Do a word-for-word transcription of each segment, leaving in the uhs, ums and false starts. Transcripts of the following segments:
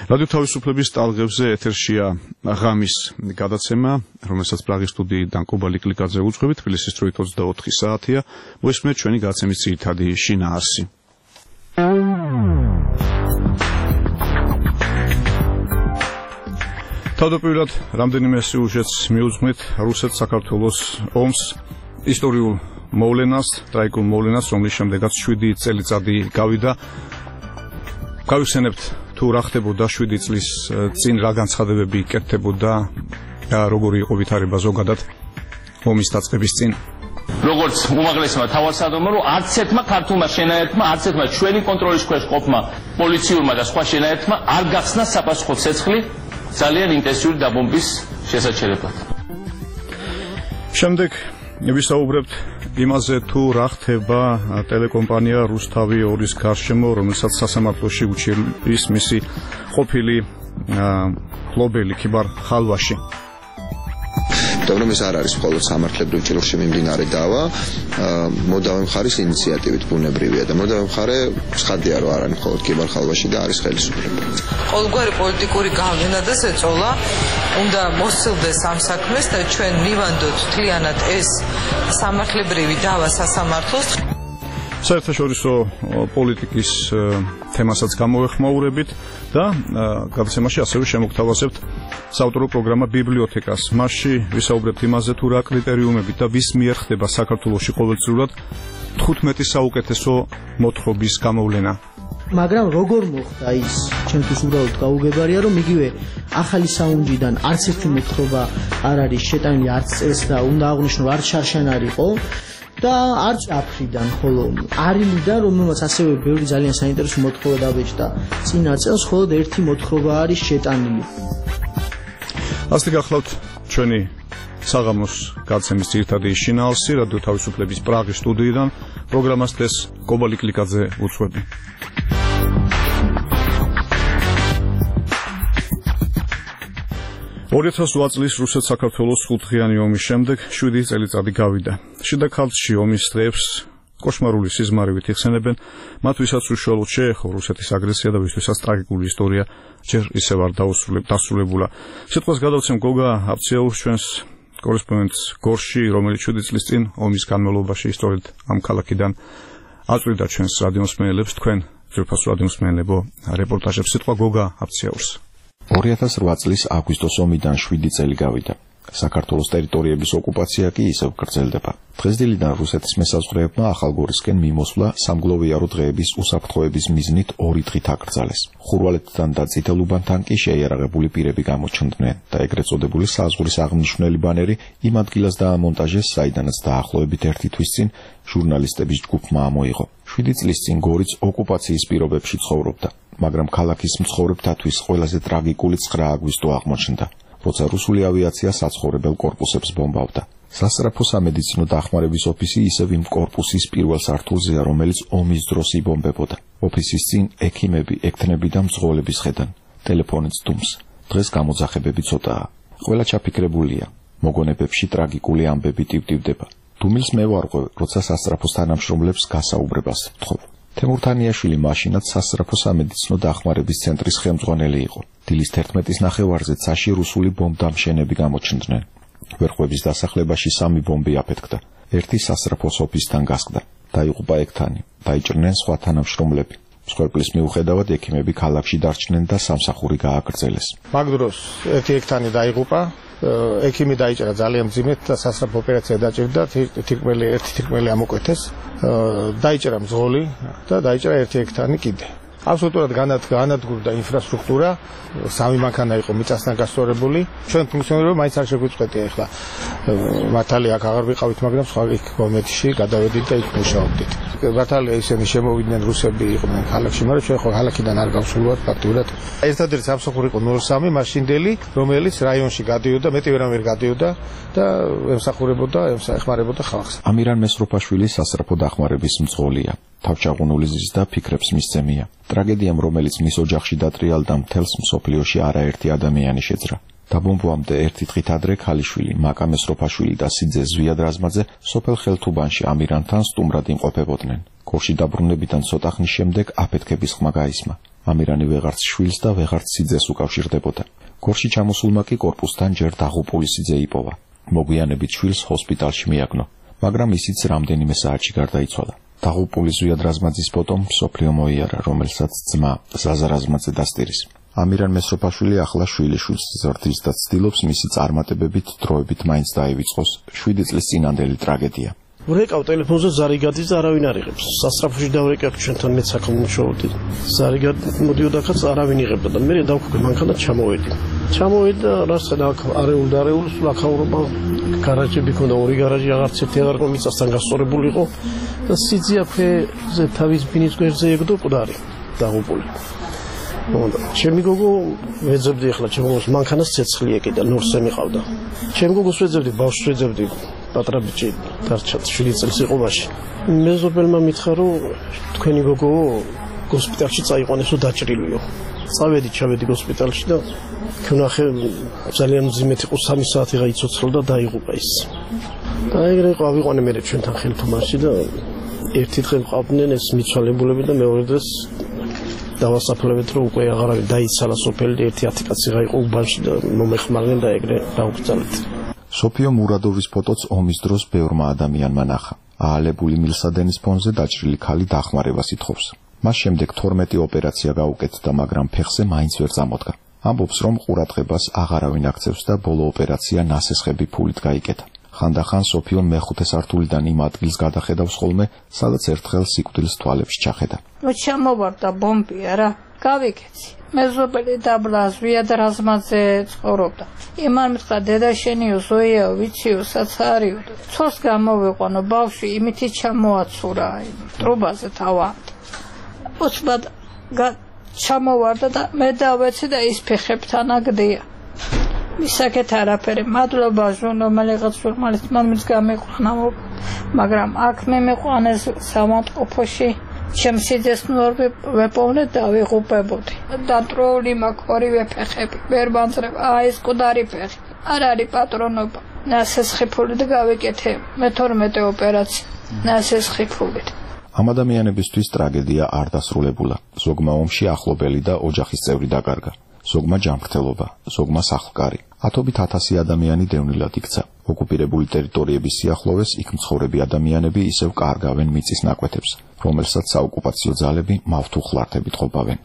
რადიო თავისუფლების ტალღებზე ეთერშია ღამის გადაცემა, რომელსაც პრაღის სტუდიიდან კობა ლიკლიკაძე უძღვებით, თბილისის დროით ოცდაოთხი საათია. მოისმენთ ჩვენი გადაცემის ძირითადი შინაარსი. თავდაპირველად რამდენიმე სიუჟეტს მიუძღვნით რუსეთ-საქართველოს ომს, ისტორიულ მოვლენას, ტრაგიკულ მოვლენას, რომლის შემდეგაც შვიდი წელიწადი გავიდა. გავიხსენებთ თუ რა ხდებოდა შვიდი წლის წინ, რა განცხადებები კეთდებოდა და როგორი იყო ვითარება ზოგადად ომის დაწყების წინ. როგორც უმაღლესმა თავარსარდლმა, არც ერთმა ქართულმა შენაერთმა, არც ერთმა ჩვენი კონტროლის ქვეშ ყოფმა პოლიციურმა და სხვა შენაერთმა არ გახსნა საპასუხო ცეცხლი ძალიან ინტენსიური დაბომბვის შესაჩერებლად. შემდეგ ვისაუბრებთ იმაზე თუ რა ხდება ტელეკომპანია რუსთავი ორის გარშემო, რომელსაც სასამართლოში უჩირის მისი ყოფილი მფლობელი ქიბარ ხალვაში. რომ ეს არ არის მხოლოდ სამართლებრივ ჭრილში მიმდინარე დავა, მოდავე მხარის ინიციატივით ბუნებრივია და მოდავე მხარე ცხადია, რომ არ არის მხოლოდ ქიბარ ხალვაში და არის ხელისუფლება. ყოველგვარი პოლიტიკური გავლენა და ზეწოლა უნდა მოსცილდეს ამ საქმეს და ჩვენ მივანდოთ მთლიანად ეს სამართლებრივი დავა სასამართლოს. საერთაშორისო პოლიტიკის თემასაც გამოვეხმაურებით და გადაცემაში ასევე შემოგთავაზებთ საავტორო პროგრამა ბიბლიოთეკას. მასში ვისაუბრებთ იმაზე თუ რა კრიტერიუმებით და ვის მიერ ხდება საქართველოში ყოველწლიურად თხუთმეტი საუკეთესო მოთხრობის გამოვლენა. მაგრამ როგორ მოხდა ის, ჩემთვის უბრალოდ გაუგებარია, რომ იგივე ახალი საუნჯიდან არც ერთი მოთხრობა არ არის შეტანილი, არც წელს და უნდა აღვნიშნო, არც შარშან იყო და არც აფრიდან, ხოლო არილიდან, რომელმაც ასევე ბევრი ძალიან საინტერესო მოთხრობა დაბეჭდა წინა წელს, მხოლოდ ერთი მოთხრობა არის შეტანილი. ასე გახლავთ ჩვენი საღამოს გადაცემის ძირითადი შინაარსი, რადიო თავისუფლების პრაღის სტუდიიდან. პროგრამას დეს კობა ლიკლიკაძე უძღვები. ორი ათას ოთხ წლის რუსეთ-საქართველოს ხუთდღიანი ომის შემდეგ შვიდი წელიწადი გავიდა. შიდა ქართლში ომის დღეებს კოშმარული სიზმარივით იხსენებენ, მათ ვისაც უშუალოდ შეეხო რუსეთის აგრესია და ვისთვისაც ტრაგიკული ისტორია ჯერ ისევ არ დასრულებულა. სიტყვას გადავცემ გოგა აფციაურს, ჩვენს კორესპონდენტს გორში, რომელიც შვიდი წლის წინ ომის განმავლობაში სწორედ ამ ქალაქიდან აწვდიდა ჩვენს რადიომსმენელებს, თქვენ ძვირფასო რადიომსმენელებო რეპორტაჟებს. სიტყვა გოგა აფციაურს. ორი ათას ოთხ წლის აგვისტოს ომიდან შვიდი წელი გავიდა. საქართველოს ტერიტორიების ოკუპაცია კი ისევ გრძელდება. დღესდილიდან რუსეთის მესაზღვრეებმა ახალგორისკენ მიმოსვლა სამგლოვიარო დღეების უსაფრთხოების მიზნით ორი დღით აკრძალეს. ხურვალეთთან და წითელუბანთან კი შეიარაღებული პირები გამოჩნდნენ და ეგრეთ წოდებული საზღვრის აღნიშნული ბანერი იმ ადგილას დაამონტაჟეს, საიდანაც დაახლოებით ერთი თვის წინ ჟურნალისტების ჯგუფმა ამოიღო. შვიდი წლის წინ გორიც ოკუპაციის პირობებში ცხოვრობდა, მაგრამ ქალაქის მცხოვრებთათვის ყველაზე ტრაგიკული ცხრა აგვისტო აღმოჩნდა, როცა რუსული ავიაცია საცხოვრებელ კორპუსებს ბომბავდა. სასწრაფო სამედიცინო დახმარების ოფისი ისევ იმ კორპუსის პირველ სართულზეა, რომელიც ომის დროს იბომბებოდა. ოფისის წინ ექიმები, ექთნები და მძღოლები სხედან. ტელეფონიც დუმს. დღეს გამოძახებები ცოტაა. ყველა ჩაფიქრებულია. მოგონებებში ტრაგიკული ამბები ტივტივდება. დუმილს მე ვარღვევ, როცა სასწრაფოს თანამშრომლებს გასაუბრებას ვთხოვ. თემურთანიაშვილი მაშინაც სასწრაფო სამედიცინო დახმარების ცენტრის ხელმძღვანელი იყო. დილის თერთმეტის ნახევარზე ცაში რუსული ბომბდამშენები გამოჩნდნენ. ვერხვების დასახლებაში სამი ბომბი აფეთქდა. ერთი სასწრაფოს ოფისთან გასკდა. დაიღუპა ექთანი, დაიჭრნენ სხვა თანამშრომლები. მსხვერპლის მიუხედავად ექიმები ქალაქში დარჩნენ და სამსახური გააგრძელეს. მაგ დროს ერთი ექთანი დაიღუპა, ექიმი დაიჭრა ძალიან მძიმედ და სასწრაფო ოპერაცია დაჭირდა, თირკმელი ერთი თირკმელი ამოკვეთეს, დაიჭრა მძღოლი და დაიჭრა ერთი ექთანი კიდე. აბსოლუტურად განადგურდა ინფრასტრუქტურა, სამი მანქანა იყო მიწასთან გასწორებული. ჩვენ ფუნქციონირება მაინც არ შეგვიწყვეტია ახლა. მართალია აქ აღარ ვიყავით, მაგრამ სხვა იქ გომეთში გადავედით და იქ მუშაობდით. მართალია ისინი შემოვიდნენ რუსები იყვნენ ქალაქში, მაგრამ ჩვენ ხო ქალაქიდან არ გავსულვართ ფაქტურად. ერთადერთი სამსახური იყო ნული სამი მაშინდელი, რომელიც რაიონში გადიოდა, მეტი ვერამ ვერ გადიოდა და ემსახურებოდა, ეხმარებოდა ხალხს. ამირან მესროფაშვილი სასწრაფო დახმარების მძღოლია. თავჩაღუნული ზის და ფიქრებს მისცემია. ტრაგედიამ, რომელიც მის ოჯახში დატრიალდა, მთელს მსოფლიოში არაერთი ადამიანი შეძრა. დაბომბვამდე ერთი დღით ადრე ქალიშვილი, მაკა მესროფაშვილი და სიძე ზვიად-რაზმაძე სოფელ ხელთუბანში ამირანთან სტუმრად იმყოფებოდნენ. ქორში დაბრუნებიდან ცოტა ხნის შემდეგ აფეთქების ხმა გაისმა. ამირანი ვეღარც შვილს და ვეღარც სიძეს უკავშირდებოდა. გორში ჩამოსულმა კი კორპუსთან ჯერ დაღუპული სიძე იპოვა. მოგვიანებით შვილს ჰოსპიტალში მიაგნო, მაგრამ ისიც რამდენიმე საათში გარდაიცვალა. დაღუპული ზვიად რაზმაძის ფოტომ მსოფლიო მოიარა, რომელსაც ძმა ზაზა რაზმაძე დასტირის. ამირან მესროფაშვილი ახლა შვილიშვილს ზრდის და ცდილობს მისი წარმატებებით დროებით მაინც დაივიწყოს შვიდი წლის წინანდელი ტრაგედია. ვრეკავ ტელეფონზე ზარიგადის და არავინ არ იღებს. სასწრაფოში დავრეკავ ჩვენთან მეც საქმეშოვდი. ზარიგად მოდიოდა ხაც არავინ იღებდა და მე დავქუქე მანქანა ჩამოვედი. ჩამოვედი და რასთან აქ არეულ და არეულს ლაქაურობა გარაჟები ქონდა, ორი გარაჟი აღარც ერთი აღარ ყო მიწასთან გასწორებული იყო და სიძე აქვეზე თავის ბინის გვერდზე ეგდო მკვდარი დაღუპული. ჩემი გოგო ვეძებდი ახლა ჩემ გოგოს მანქანას ცეცხლი ეკიდა, ნორსე მიყავდა. ჩემ გოგოს ვეძებდი, ბავშვს ვეძებდი. პატრა ბიჭი დარჩა შვიდი წელს იყო მაშინ. მეზობელმა მითხრა რომ თქვენი გოგო ჰოსპიტალში წაიყვანესო დაჭრილიო. წავედი, ჩავედი ჰოსპიტალში და ქნახე ძალიან მძიმედ იყო, სამი საათი გაიცოცხლა და დაიღუპა ის. და ეგრე იყო ავიყვანე მე ჩვენთან ხელთუმანში და ერთი დღე მყავდნენ ეს მიცვალებულები და მეორე დღეს დავასაფლავეთ რომ უკვე აღარავინ დაიცალა სოფელი, ერთი ათი კაცი გაიყო უბანში და მომეხმარნენ და ეგრე დაუგრძალეთ. სოფიო მურადოვის ფოტოც ომის დროს ბევრმა ადამიანმა ნახა. აალებული მილსადენის ფონზე დაჭრილი ქალი დახმარებას ითხოვს. მას შემდეგ თორმეტი ოპერაცია გაუკეთდა, მაგრამ ფეხზე მაინც ვერ წამოდგა. ამბობს, რომ ყურადღებას აღარავინ აქცევს და ბოლო ოპერაცია ნასესხები ფულით გაიკეთა. ხანდახან სოფიო მეხუთე სართულიდან იმ ადგილს გადახედავს ხოლმე, სადაც ერთხელ სიკვდილს თვალებში ჩახედა. მოჩამოვარდა ბომბი არა, გავიკეცი. მეზობელი დაბლა ზვიად რაზმაძე ცხოვრობდა. იმან მითხრა დედა შენიო ზოიაო ვიციო საცარიო. ცოლს გამოვიყვანო, ბავშვი იმითი ჩამოაცურა ტრუბაზე თავად. ოცბად ჩამოვარდა და მე დავეცი და ის ფეხებთან აგდია. მისაკეთ არაფერი, მადლობა ჟურნალისტ ჟურნალისტ მომის გამიყვანა, მაგრამ აქ მე მეყვანეს სამონტყოფოში ჩემს სიძეს ნორ ვეპოვნე და ვიღუპებოდი. დატროული მაქვს ორივე ფეხები, ვერ ვანძრებ, აი ეს მკვდარი ფეხი. არ არის პატრონობა. ნასესხი ფულით გავიკეთე, მეთორმეტე ოპერაცია, ნასესხი ფულით. ამ ადამიანებისთვის ტრაგედია არ დასრულებულა. ზოგმა ომში ახლობელი და ოჯახის წევრი დაკარგა. ზოგმა ჯანმრთელობა, ზოგმა სახლკარი. ათობით ათასი ადამიანი დევნილად იქცა. ოკუპირებული ტერიტორიების სიახლოვეს იქ მცხოვრები ადამიანები ისევ კარგავენ მიწის ნაკვეთებს, რომელსაც საოკუპაციო ძალები მავთუხლართებით ყოფავენ.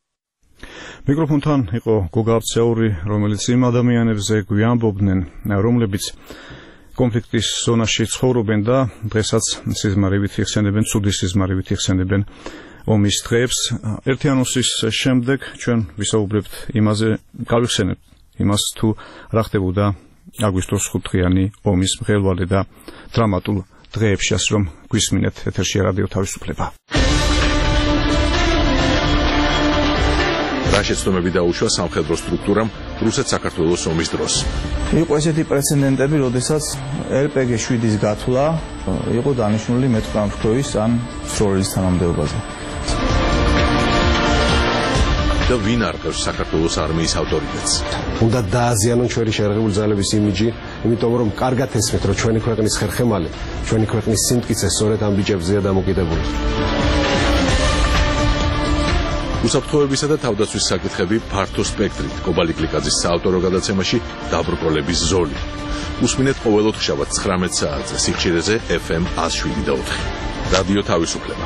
მიკროფონთან იყო გოგა აბცაური, რომელიც იმ ადამიანებზე გვიამბობდნენ, რომლებიც კონფლიქტის ზონაში ცხოვრობენ და დღესაც სიზმარებით იხსენებენ, ცუდი სიზმარებით იხსენებენ ომის დღეებს. ერთი ანონსის შემდეგ ჩვენ ვისაუბრებთ იმაზე, გავიხსენებთ იმას თუ რა ხდებოდა აგვისტოს ხუთდღიანი ომის მღელვარე და დრამატულ დღეებში, ასე რომ გვისმინეთ ეთერში რადიო თავისუფლება. რა შეცდომები დაუშვა სამხედრო სტრუქტურამ რუსეთ-საქართველოს ომის დროს? იყო ესეთი პრეცედენტები, როდესაც ელ პე გი შვიდის გათვლა იყო დანიშნული მეთვრამსხვრევის ან სროლის თანამდებობაზე. და ვინ არყევს საქართველოს არმიის ავტორიტეტს? უნდა დააზიანონ ჩვენი შეერაღებული ძალების იმიჯი, იმიტომ რომ კარგად ესმით, რომ ჩვენი ქვეყნის ხერხემალი, ჩვენი ქვეყნის სიმტკიცე სწორედ ამ ბიჭებზეა დამოკიდებული. უსაფრთხოებისა და თავდაცვის საკითხები ფართო სპექტრით. კობალი კლიკაძის საავტორო გადაცემაში დაბრკოლების ზოლი. უსმინეთ ყოველოთხშაბათ ცხრამეტ საათზე სიხშირეზე ეფ ემ ათს შვიდი და ოთხი. რადიო თავისუფლება.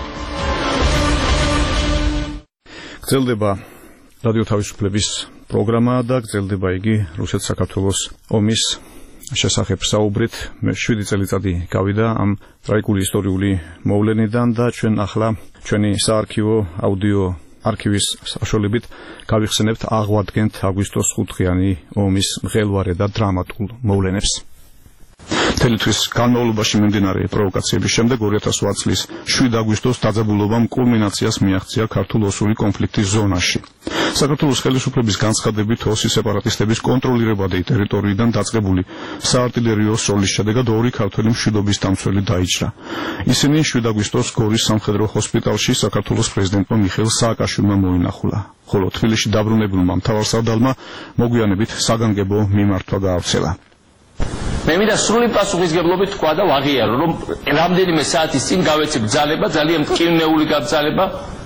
გრძელდება რადიო თავისუფლების პროგრამა და გრძელდება იგი რუსეთ-საქართველოს ომის შესახებ საუბრით. მე შვიდი წელიწადი გავიდა ამ ტრაგიკული ისტორიული მოვლენიდან და ჩვენ ახლა ჩვენი საარქივო აუდიო არქივის საშუალებით გავიხსენებთ, აღვადგენთ აგვისტოს ხუთდღიანი ომის მღელვარე და დრამატულ მოვლენებს. მთელი თვის განმავლობაში მიმდინარე პროვოკაციების შემდეგ ორი ათას ოთხ წლის შვიდი აგვისტოს დაძაბულობამ კულმინაციას მიაღწია ქართულ-ოსური კონფლიქტის ზონაში. საქართველოს ხელისუფლების განცხადებით ოსის სეპარატისტების კონტროლირებადი ტერიტორიიდან დაწყებული საარტილერიო სროლის შედეგად ორი ქართველი მშვიდობის დამცველი დაიჭრა. ისინი შვიდი აგვისტოს გორის სამხედრო ჰოსპიტალში საქართველოს პრეზიდენტმა მიხეილ სააკაშვილმა მოინახულა, ხოლო თბილისში დაბრუნებულმა მთავარსარდალმა მოგვიანებით საგანგებო მიმართვა გაავრცელა. მე მინდა სრული პასუხისგებლობით თქვა და ვაღიარო, რომ რამდენიმე საათის წინ გავეცი ბრძანება, ძალიან მტკივნეული გაბრძანება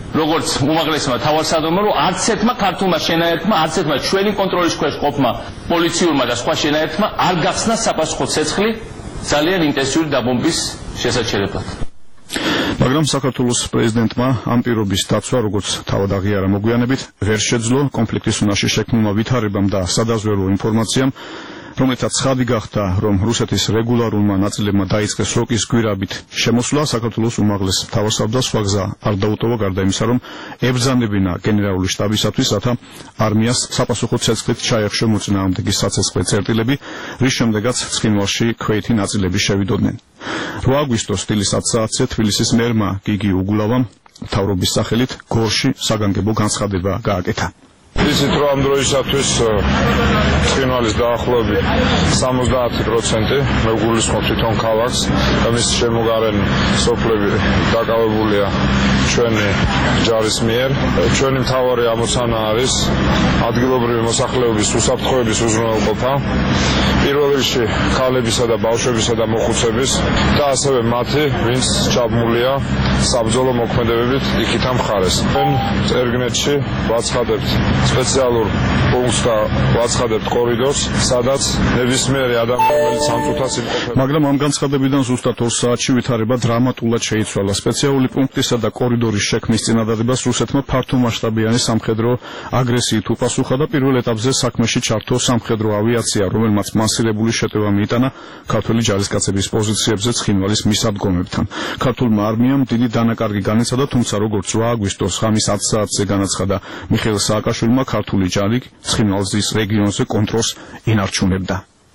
როგორც უმაღლესმა თავარსარდლობამ, არც ერთმა ქართულმა შენაერთმა, არც ერთმა ჩვენი კონტროლის ქვეშ ყოფმა პოლიციურმა და სხვა შენაერთმა არ გახსნა საპასუხო ცეცხლი ძალიან ინტენსიური დაბომბვის შესაჩერებლად. მაგრამ საქართველოს პრეზიდენტმა ამ პირობის დაცვა, როგორც თავად აღიარა მოგვიანებით, ვერ შეძლო კონფლიქტის უნარში შექმნილმა ვითარებამ და სადაზვერვო ინფორმაციამ, რომელთაც ცხადი გახდა, რომ რუსეთის რეგულარულმა ნაწილებმა დაიწყეს როკის გვირაბით შემოსვლა, საქართველოს უმაღლეს მთავარსარდალს სხვა გზა არ დაუტოვა გარდა იმისა, რომ ებრძანებინა გენერალური შტაბისათვის, რათა არმიას საპასუხო ცეცხლით ჩაეხშო მოწინააღმდეგის საცეცხლე წერტილები, რის შემდეგაც ცხინვალში ქვეითი ნაწილები შევიდოდნენ. რვა აგვისტოს დილის ათი საათზე თბილისის მერმა გიგი უგულავამ მთავრობის სახელით გორში საგანგებო განცხადება გააკეთა. ისიც რომ ამ დროისათვის ცხინვალის დაახლოებით სამოცდაათი პროცენტი მეგულისხმობ თვითონ ქალაქს და მის შემოგარენ სოფლები დაკავებულია ჩვენი ჯარის მიერ. ჩვენი მთავარი ამოცანა არის ადგილობრივი მოსახლეობის უსაფრთხოების უზრუნველყოფა, პირველ რიგში ქალებისა და ბავშვებისა და მოხუცების და ასევე მათი, ვინც ჩაბმულია საბრძოლო მოქმედებებით იქითა მხარეს. ჩვენ წერგნეთში ვაცხადებთ სპეციალურ პუნქტს და ვაცხადებთ კორიდორს, სადაც ნებისმიერი ადამიანი, რომელიც ამ წუთას იმყოფება. მაგრამ ამ განცხადებიდან ზუსტად ორ საათში ვითარება დრამატულად შეიცვალა. სპეციალური პუნქტისა და კორიდორის შექმნის წინადადებას რუსეთმა ფართომასშტაბიანი სამხედრო აგრესიით უპასუხა და პირველ ეტაპზე საქმეში ჩართო სამხედრო ავიაცია, რომელმაც მასირებული შეტევა მიიტანა ქართველი ჯარისკაცების პოზიციებზე ცხინვალის მისადგომებთან. ქართულმა არმიამ დიდი დანაკარგი განიცადა, თუმცა როგორც რვა აგვისტოს ღამის ათი საათზე განაცხადა მიხეილ სააკაშვილმა, ქართული ჯარი ცხინვალის რეგიონზე კონტროლს ინარჩუნებდა.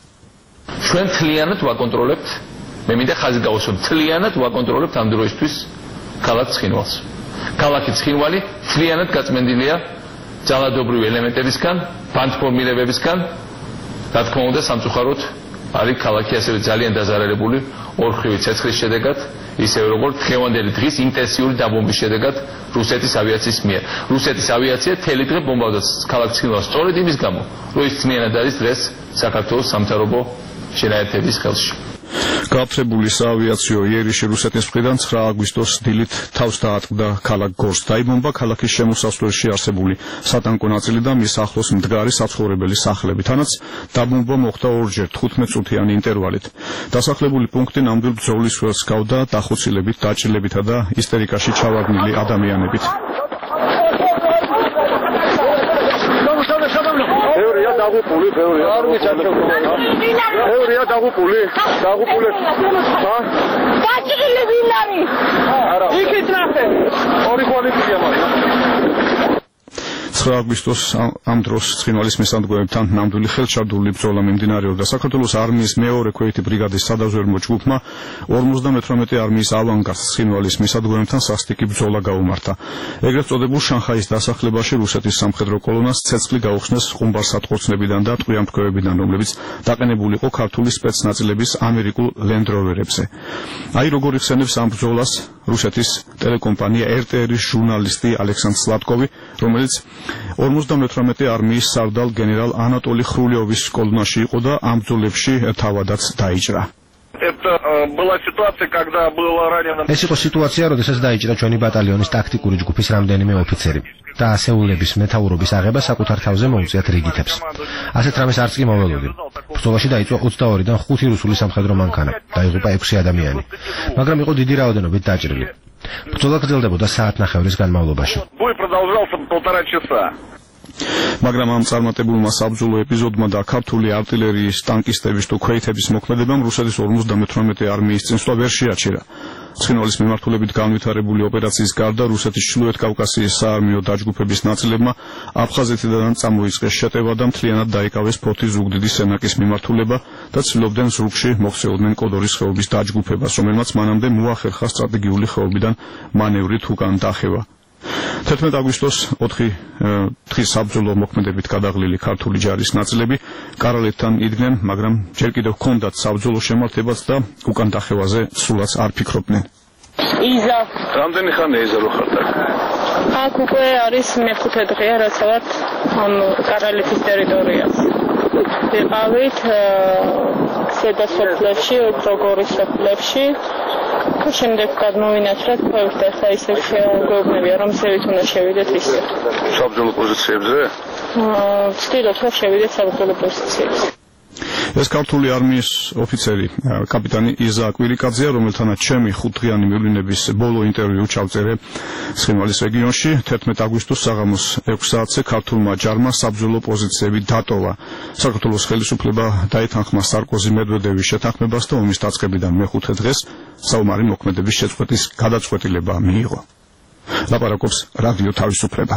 ჩვენ თლიანად ვაკონტროლებთ, მე მინდა ხაზი გავუსვამ, თლიანად ვაკონტროლებთ ამ დროისთვის ქალაქ ცხინვალს. ქალაქი ცხინვალი თლიანად გაწმენდილია ძალადობრივი ელემენტებისგან, ბანდფორმირებებისგან, რა თქმა უნდა, სამწუხაროდ არის ქალაქი ასევე ძალიან დაზარალებული ორხრივი ცეცხლის შედეგად, ისევე როგორც დღევანდელი დღის ინტენსიური დაბომბვის შედეგად რუსეთის ავიაციის მიერ. რუსეთის ავიაცია თელი დღე ბომბავდა ქალაქ ცხინვალს სწორედ იმის გამო, რომ ის ძნელად არის დღეს საქართველოს სამთავრობო შენაერთების ხელში. გააფრთხებული საავიაციო იერიში რუსეთის მხრიდან ცხრა აგვისტოს დილით თავს დაატყდა ქალაქ გორს. დაიბომბა ქალაქის შემოსასვლელში არსებული სატანკო ნაწილი და მის ახლოს მდგარი საცხოვრებელი სახლები. თანაც დაბომბვა მოხდა ორჯერ თხუთმეტ-წუთიანი ინტერვალით. დასახლებული პუნქტი ნამდვილ ბრძოლის ველს გავდა დახოცილებით, დაჭრილებითა და ისტერიკაში ჩავარდნილი ადამიანებით. ბევრია დაღუპული, ბევრია. არ ვიცი. ბევრია დაღუპული. დაღუპული. ხა? დაჭრილი ვინ არის? არა. იქით ნახე. ორი პოლიცია მაქვს. ცხრა აგვისტოს ამ დროს ცხინვალის მისადგომებთან ნამდვილი ხელჩარდული ბრძოლა მიმდინარეობდა. საქართველოს არმიის მეორე ქვეითი ბრიგადის სადაზვერვო ჯგუფმა ორმოცდამეთვრამეტე არმიის ავანგარდს ცხინვალის მისადგომებთან სასტიკი ბრძოლა გაუმართა. ეგრეთ წოდებულ შანხაის დასახლებაში რუსეთის სამხედრო კოლონას ცეცხლი გაუხსნეს ყუმბარ-სატყორცნებიდან და ტყვიამფრქვევებიდან, რომლებიც დაყენებული იყო ქართული სპეცნაწილების ამერიკულ ლენდროვერებზე. აი როგორ იხსენებს ამ ბრძოლას რუსეთის ტელეკომპანია er te er-ის ჟურნალისტი ალექსანდრ სლატკოვი, რომელიც ორმოცდამეთვრამეტე არმიის სარდალ გენერალ ანატოლი ხრულიოვის კოლონაში იყო და ამ ბრძოლებში თავადაც დაიჭრა. Это была ситуация, когда было ранено. ეს იყო სიტუაცია, როდესაც დაიჭრა ჩვენი ბატალიონის ტაქტიკური ჯგუფის რამდენიმე ოფიცერი და ასეულების მეთაურობის აღება საკუთარ თავზე მოუწიათ რიგითებს. ასეთ რამეს არც კი მოველოდი. ბრძოლაში დაიწყო ოცდაორიდან ხუთი რუსული სამხედრო მანქანა, დაიღუპა ექვსი ადამიანი, მაგრამ იყო დიდი რაოდენობით დაჭრილი. ბრძოლა გრძელდებოდა საათნახევრის განმავლობაში. Бой продолжался полтора часа. მაგრამ ამ წარმატებულმა საბრძოლო ეპიზოდმა და ქართული артиллерიის ტანკისტების თუ ქვეითების მოქმედებამ რუსეთის ორმოცდამეთვრამეტე არმიის წინსვლა ვერ შეაჩერა. ცხინვალის მიმართულებით განვითარებული ოპერაციის გარდა რუსეთის ჩრდილოეთ კავკასიის საარმიო დაჯგუფების ნაწილებმა აფხაზეთიდან წამოიწყეს შეტევა და მთლიანად დაიკავეს ფოთის ზუგდიდის სენაკის მიმართულება და ცდილობდნენ ზურგში მოქცეოდნენ კოდორის ხეობის დაჯგუფებას, რომელმაც მანამდე მოახერხა სტრატეგიული ხეობიდან მანევრით უკან დახევა. თერთმეტ აგვისტოს ოთხი დღის საბრძოლო მოქმედებით გადაღლილი ქართული ჯარის ნაწილები კარალეთთან იდგნენ, მაგრამ ჯერ კიდევ ჰქონდათ საბრძოლო შემართებაც და უკან დახევაზე სულაც არ ფიქრობდნენ. იზა. რამდენი ხანია იზა ხართ? აქ უკვე არის მეხუთე დღეა, რაც ვართ ამ კარალეთის ტერიტორიაზე. ვიყავით ზედა სოფლებში, უფრო გორის სოფლებში. შემდეგ გადმოვინაცვლეთ projektს და ხა ისე გვეუბნებია რომ ზევით უნდა შევიდეთ ისე. საბრძოლო პოზიციებზე? აა, ვცდილობთ რომ შევიდეთ საბრძოლო პოზიციებზე. ეს ქართული არმიის ოფიცერი კაპიტანი იზა კვირიკაძეა, რომელთანაც ჩემი ხუთდღიანი მივლინების ბოლო ინტერვიუ ჩავწერე ცხინვალის რეგიონში თერთმეტ აგვისტოს საღამოს ექვს საათზე ქართულმა ჯარმა საბრძოლო პოზიციები დატოვა. საქართველოს ხელისუფლება დაეთანხმა სარკოზი მედვედევის შეთანხმებას და ომის დაწყებიდან მეხუთე დღეს საომარი მოქმედების შეწყვეტის გადაწყვეტილება მიიღო. ლაპარაკობს რადიო თავისუფლება.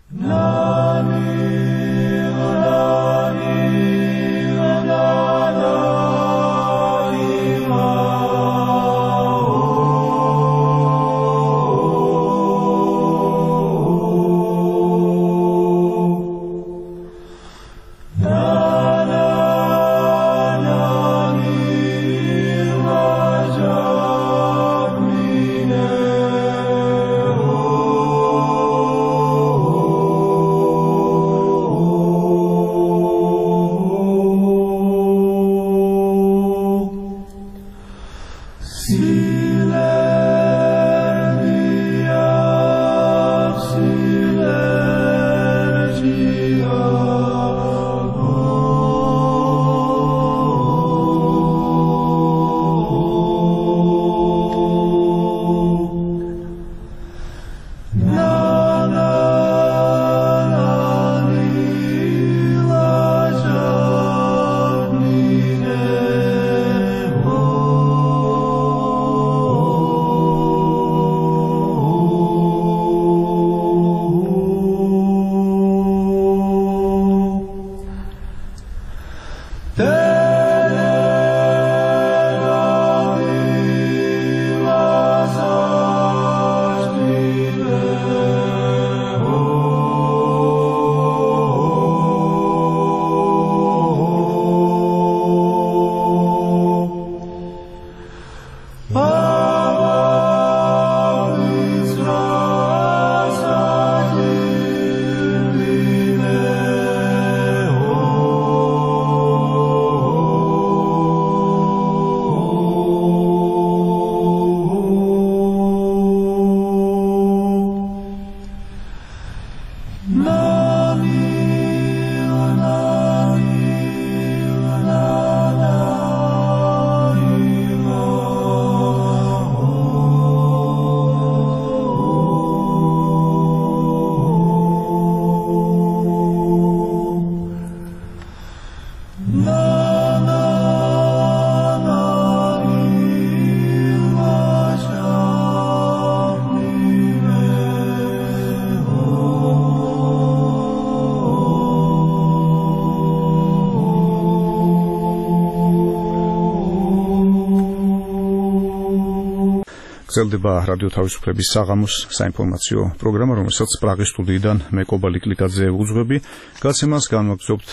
გრძელდება რადიო თავისუფლების საღამოს საინფორმაციო პროგრამა, რომელსაც პრაღის სტუდიიდან მე კობალი კლიკაძე უძღვები. გაცემას განვაგრძობთ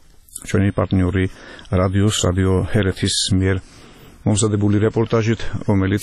ჩვენი პარტნიორი რადიოს რადიო ჰერეთის მიერ მომზადებული რეპორტაჟით, რომელიც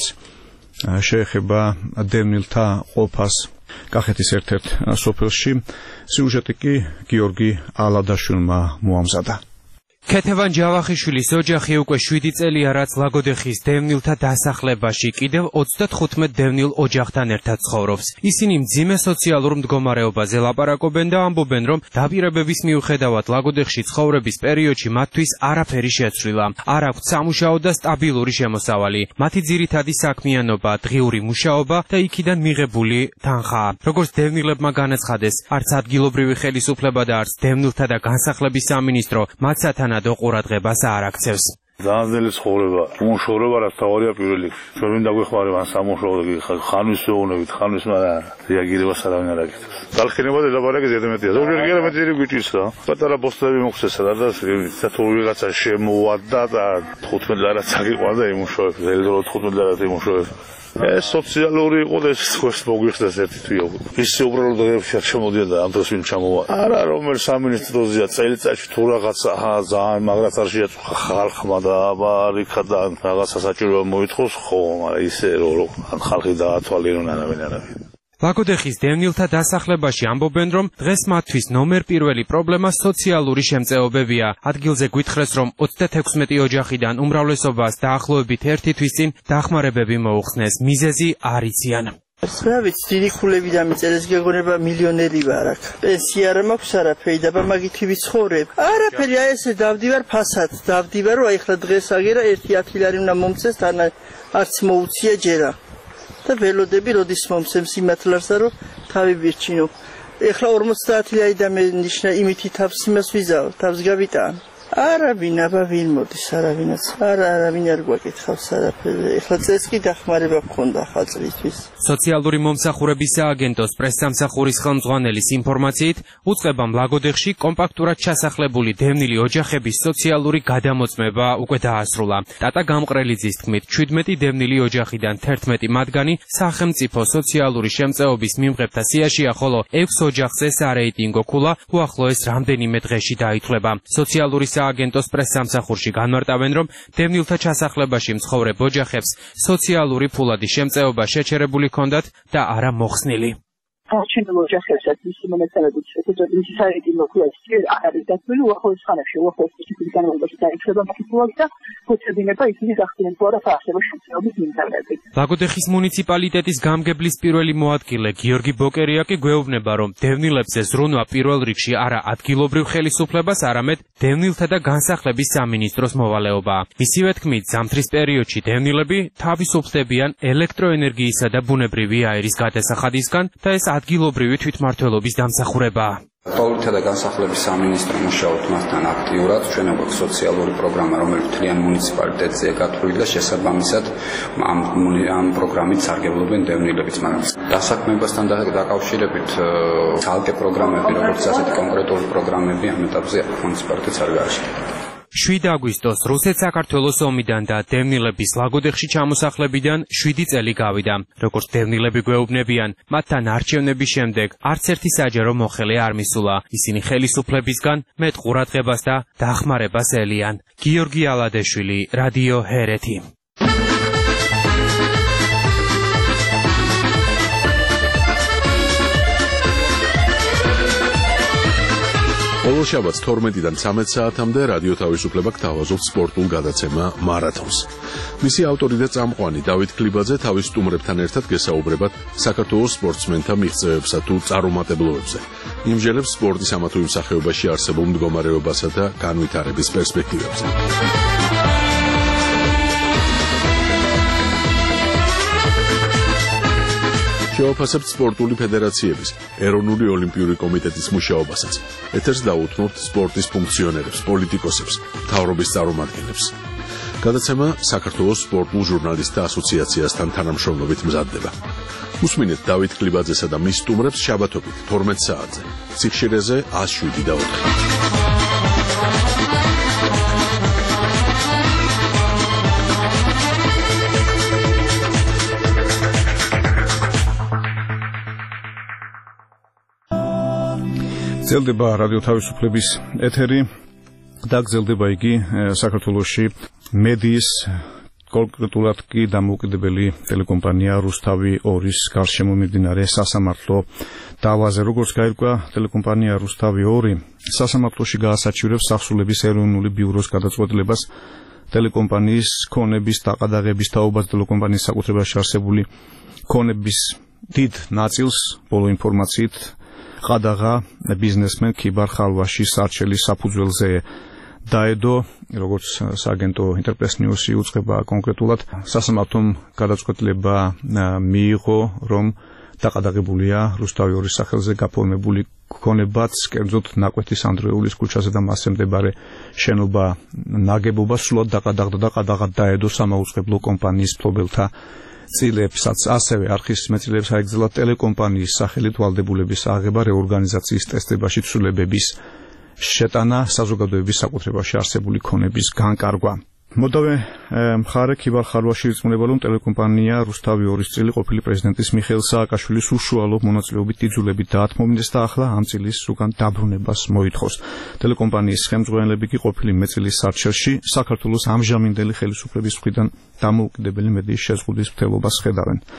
შეეხება დევნილთა ყოფას კახეთის ერთ-ერთ სოფელში. სიუჟეტი კი გიორგი ალადაშვილმა მოამზადა. ქეთევან ჯავახიშვილის ოჯახი უკვე შვიდი წელია, რაც ლაგოდეხის დევნილთა დასახლებაში კიდევ ოცდათხუთმეტ დევნილ ოჯახთან ერთად ცხოვრობს. ისინი მძიმე სოციალურ მდგომარეობაზე ლაპარაკობენ და ამბობენ, რომ დაპირებების მიუხედავად ლაგოდეხში ცხოვრების პერიოდში მათთვის არაფერი შეცვლილა. არ აქვთ სამუშაო და სტაბილური შემოსავალი. მათი ძირითადი საქმიანობა დღიური მუშაობა და იქიდან მიღებული თანხაა. როგორც დევნილებმა განაცხადეს, არც ადგილობრივი ხელისუფლება და არც დევნილთა და განსახლების სამინისტრო მათ სათანადო ყურადღებას არ აქცევს. ძალიან ძნელი ცხოვრება, უმუშავრობა რაც თავარია პირველ რიგში. ჩვენ ვინ დაგვეხმარება ამ სამუშაოდ, ხანვის ვეუბნებით, ხანვის მაგრამ რეაგირებას არავინ არ აკეთებს. დალხინება და ლაპარაკი ზედმეტია. ზოგჯერ კი არამედ ძირი გვიჭირსა. პატარა პოსტები მოხსესა და სათო ვიღაცა შემოვადა და თხუთმეტ ლარაც აგიყვანდა იმუშავებს. ელდრო თხუთმეტ ლარაც იმუშავებს. ეს სოციალური იყო და ეს ხოს მოგვიხსნეს ერთი თვიო. ისე უბრალოდ დღეებში არ შემოდიოდა ამ დროს ვინ ჩამოვა. არა, რომელ სამინისტროზეა წელიწადში თუ რაღაცა ძალიან მაგრაც არ შეაწუხა ხალხმა და აბარიქადან რაღაცა საჭიროება მოითხოვს, ხო, მაგრამ ისე რომ ხალხი დაათვალიერონ არავინ არავინ. ლაგოდეხის დევნილთა დასახლებაში ამბობენ, რომ დღეს მათთვის ნომერ პირველი პრობლემა სოციალური შემწეობებია. ადგილზე გვითხრეს, რომ ოცდათექვსმეტი ოჯახიდან უმრავლესობას დაახლოებით ერთი თვის წინ დახმარებები მოუხსნეს. მიზეზი არ იციან. რა ვიცი, დიდი ქულები დამიწერეს, გეგონება მილიონერი ვარ აქ. პენსია არ მაქვს არაფერი, დაბა მაგითი ვიცხოვრებ. არაფერი, აი ესე დავდივარ ფასად, დავდივარ, რომ აი ხლა დღეს აგერა ერთი ათი ლარი უნდა მომწეს, თან არც მოუცია ჯერა. და ველოდები როდის მომცემს იმათლარსა, რომ თავი ვირჩინო. ეხლა ორმოცდაათი ლარი და მე ნიშნა იმითი თავს იმას ვიზავ, თავს გავიტან. არავინ აბა ვინ მოდის, არავინაც. არა, არავინ არ გვაკითხავს არაფერი. ეხლა წეს კი დახმარება გქონდა ახალ წლისთვის. სოციალური მომსახურების სააგენტოს პრესსამსახურის ხელმძღვანელის ინფორმაციით, უწყებამ ლაგოდეხში კომპაქტურად ჩასახლებული დევნილი ოჯახების სოციალური გადამოწმება უკვე დაასრულა. ტატა გამყრელიძის თქმით, შვიდმეტი დევნილი ოჯახიდან თერთმეტი მათგანი სახელმწიფო სოციალური შემწეობის მიმღებთა სიაშია, ხოლო ექვს ოჯახზე სარეიტინგო ქულა უახლოეს რამდენიმე დღეში დაითვლება. სოციალური სააგენტოს პრესსამსახურში განმარტავენ, რომ დევნილთა ჩასახლებაში მცხოვრებ ოჯახებს სოციალური ფულადი შემწეობა შეჩერებული ჰქონდათ და არა მოხსნილი. არჩენილ ოჯახებსაც მისი მონაცემებით შეგვიძლია მისი საერთო ქულაც არ არის დაცული უახლოეს ხანებში უახლოეს სპეციფიკურ განმავლობაში დაითვლება მათი ფულადი და გოცებინება ისინი გახდნენ თუ არა საარსებო შემწეობის მიმდევრები. ლაგოდეხის მუნიციპალიტეტის გამგებლის პირველი მოადგილე გიორგი ბოკერია კი გვეუბნება, რომ დევნილებზე ზრუნვა პირველ რიგში არა ადგილობრივ ხელისუფლებას, არამედ დევნილთა და განსახლების სამინისტროს მოვალეობაა. მისივე თქმით, ზამთრის პერიოდში დევნილები თავისუფლდებიან ელექტროენერგიისა და ბუნებრივი აირის გადასახადისგან და ეს ადგილობრივი თვითმმართველობის დამსახურებაა. ყოველთა და განსახლების სამინისტრო მუშაობთ მასთან აქტიურად. ჩვენ გვაქვს სოციალური პროგრამა, რომელიც მთლიან მუნიციპალიტეტზე გათვლილი და შესაბამისად ამ ამ პროგრამით სარგებლობენ დევნილებიც, მაგრამ დასაქმებასთან დაკავშირებით ცალკე პროგრამები, როგორც ასეთი კონკრეტული პროგრამები ამ ეტაპზე მუნიციპალიტეტს არ გააჩნია. შვიდი აგვისტოს რუსეთ-საქართველოს ომიდან და დევნილების ლაგოდეხში ჩამოსახლებიდან შვიდი წელი გავიდა. როგორც დევნილები გვეუბნებიან, მათთან არჩევნების შემდეგ არც ერთი საჯარო მოხელე არ მისულა. ისინი ხელისუფლებისგან მეტ ყურადღებას და დახმარებას ელიან. გიორგი ალადეშვილი, რადიო ჰერეთი. ყოველ შაბათს თორმეტიდან ცამეტ საათამდე რადიო თავისუფლება გთავაზობს სპორტულ გადაცემა მარათონს. მისი ავტორი და წამყვანი დავით ქლიბაძე თავის სტუმრებთან ერთად გესაუბრებათ საქართველოს სპორტსმენთა მიღწევებსა თუ წარუმატებლობებზე. იმჟელებს სპორტის ამა თუ იმ სახეობაში არსებულ მდგომარეობასა და განვითარების პერსპექტივებზე. შევაფასებთ სპორტული ფედერაციების, ეროვნული ოლიმპიური კომიტეტის მუშაობასაც. ეთერს დაუთმობთ სპორტის ფუნქციონერებს, პოლიტიკოსებს, მთავრობის წარმომადგენლებს. გადაცემა საქართველოს სპორტულ ჟურნალისტთა ასოციაციასთან თანამშრომლობით მზადდება. უსმინეთ დავით ქლიბაძესა და მის სტუმრებს შაბათობით თორმეტ საათზე. სიხშირეზე ათს შვიდი და ოთხი. გრძელდება რადიო თავისუფლების ეთერი და გრძელდება იგი საქართველოში მედიის, კონკრეტულად კი დამოუკიდებელი ტელეკომპანია რუსთავი ორის გარშემო მიმდინარე სასამართლო დავაზე. როგორც გაირკვა, ტელეკომპანია რუსთავი ორი სასამართლოში გაასაჩივრებს სახსრულების ეროვნული ბიუროს გადაწყვეტილებას ტელეკომპანიის ქონების დაყადაღების თაობას ტელეკომპანიის საკუთრებაში არსებული ქონების დიდ ნაწილს ბოლო ინფორმაციით ყადაღა ბიზნესმენ ქიბარ ხალვაშის არჩელის საფუძველზე დაედო, როგორც სააგენტო ინტერპრეს ნიუსი უწყება კონკრეტულად, სასამართლომ გადაწყვეტილება მიიღო, რომ დაყადაღებულია რუსთავი ორის სახელზე გაფორმებული ქონებაც, კერძოდ ნაკვეთის ანდრეულის ქუჩაზე და მასზე მდებარე შენობა ნაგებობა სულად დაყადაღდა და ყადაღად დაედო სამაუწყებლო კომპანიის მფლობელთა წილებსაც. ასევე არქის მეტწილებს აიგზავნა ტელეკომპანიის სახელით ვალდებულების აღება, რეორგანიზაციის ტესტებაში ცვლილებების შეტანა, საზოგადოების საკუთრებაში არსებული ქონების განკარგვა. მოდავე მხარე ქიბარ ხარვაში ირწმუნება, რომ ტელეკომპანია რუსთავი ორის წილი ყოფილი პრეზიდენტის მიხეილ სააკაშვილის უშუალო მონაწილეობით იძულებით დაათმობინეს და ახლა ამ წილის უკან დაბრუნებას მოითხოვს. ტელეკომპანიის ხელმძღვანელები კი ყოფილი მეწილის სარჩელში საქართველოს ამჟამინდელი ხელისუფლების მხრიდან დამოუკიდებელი მედიის შეზღუდვის მცდელობას ხედავენ.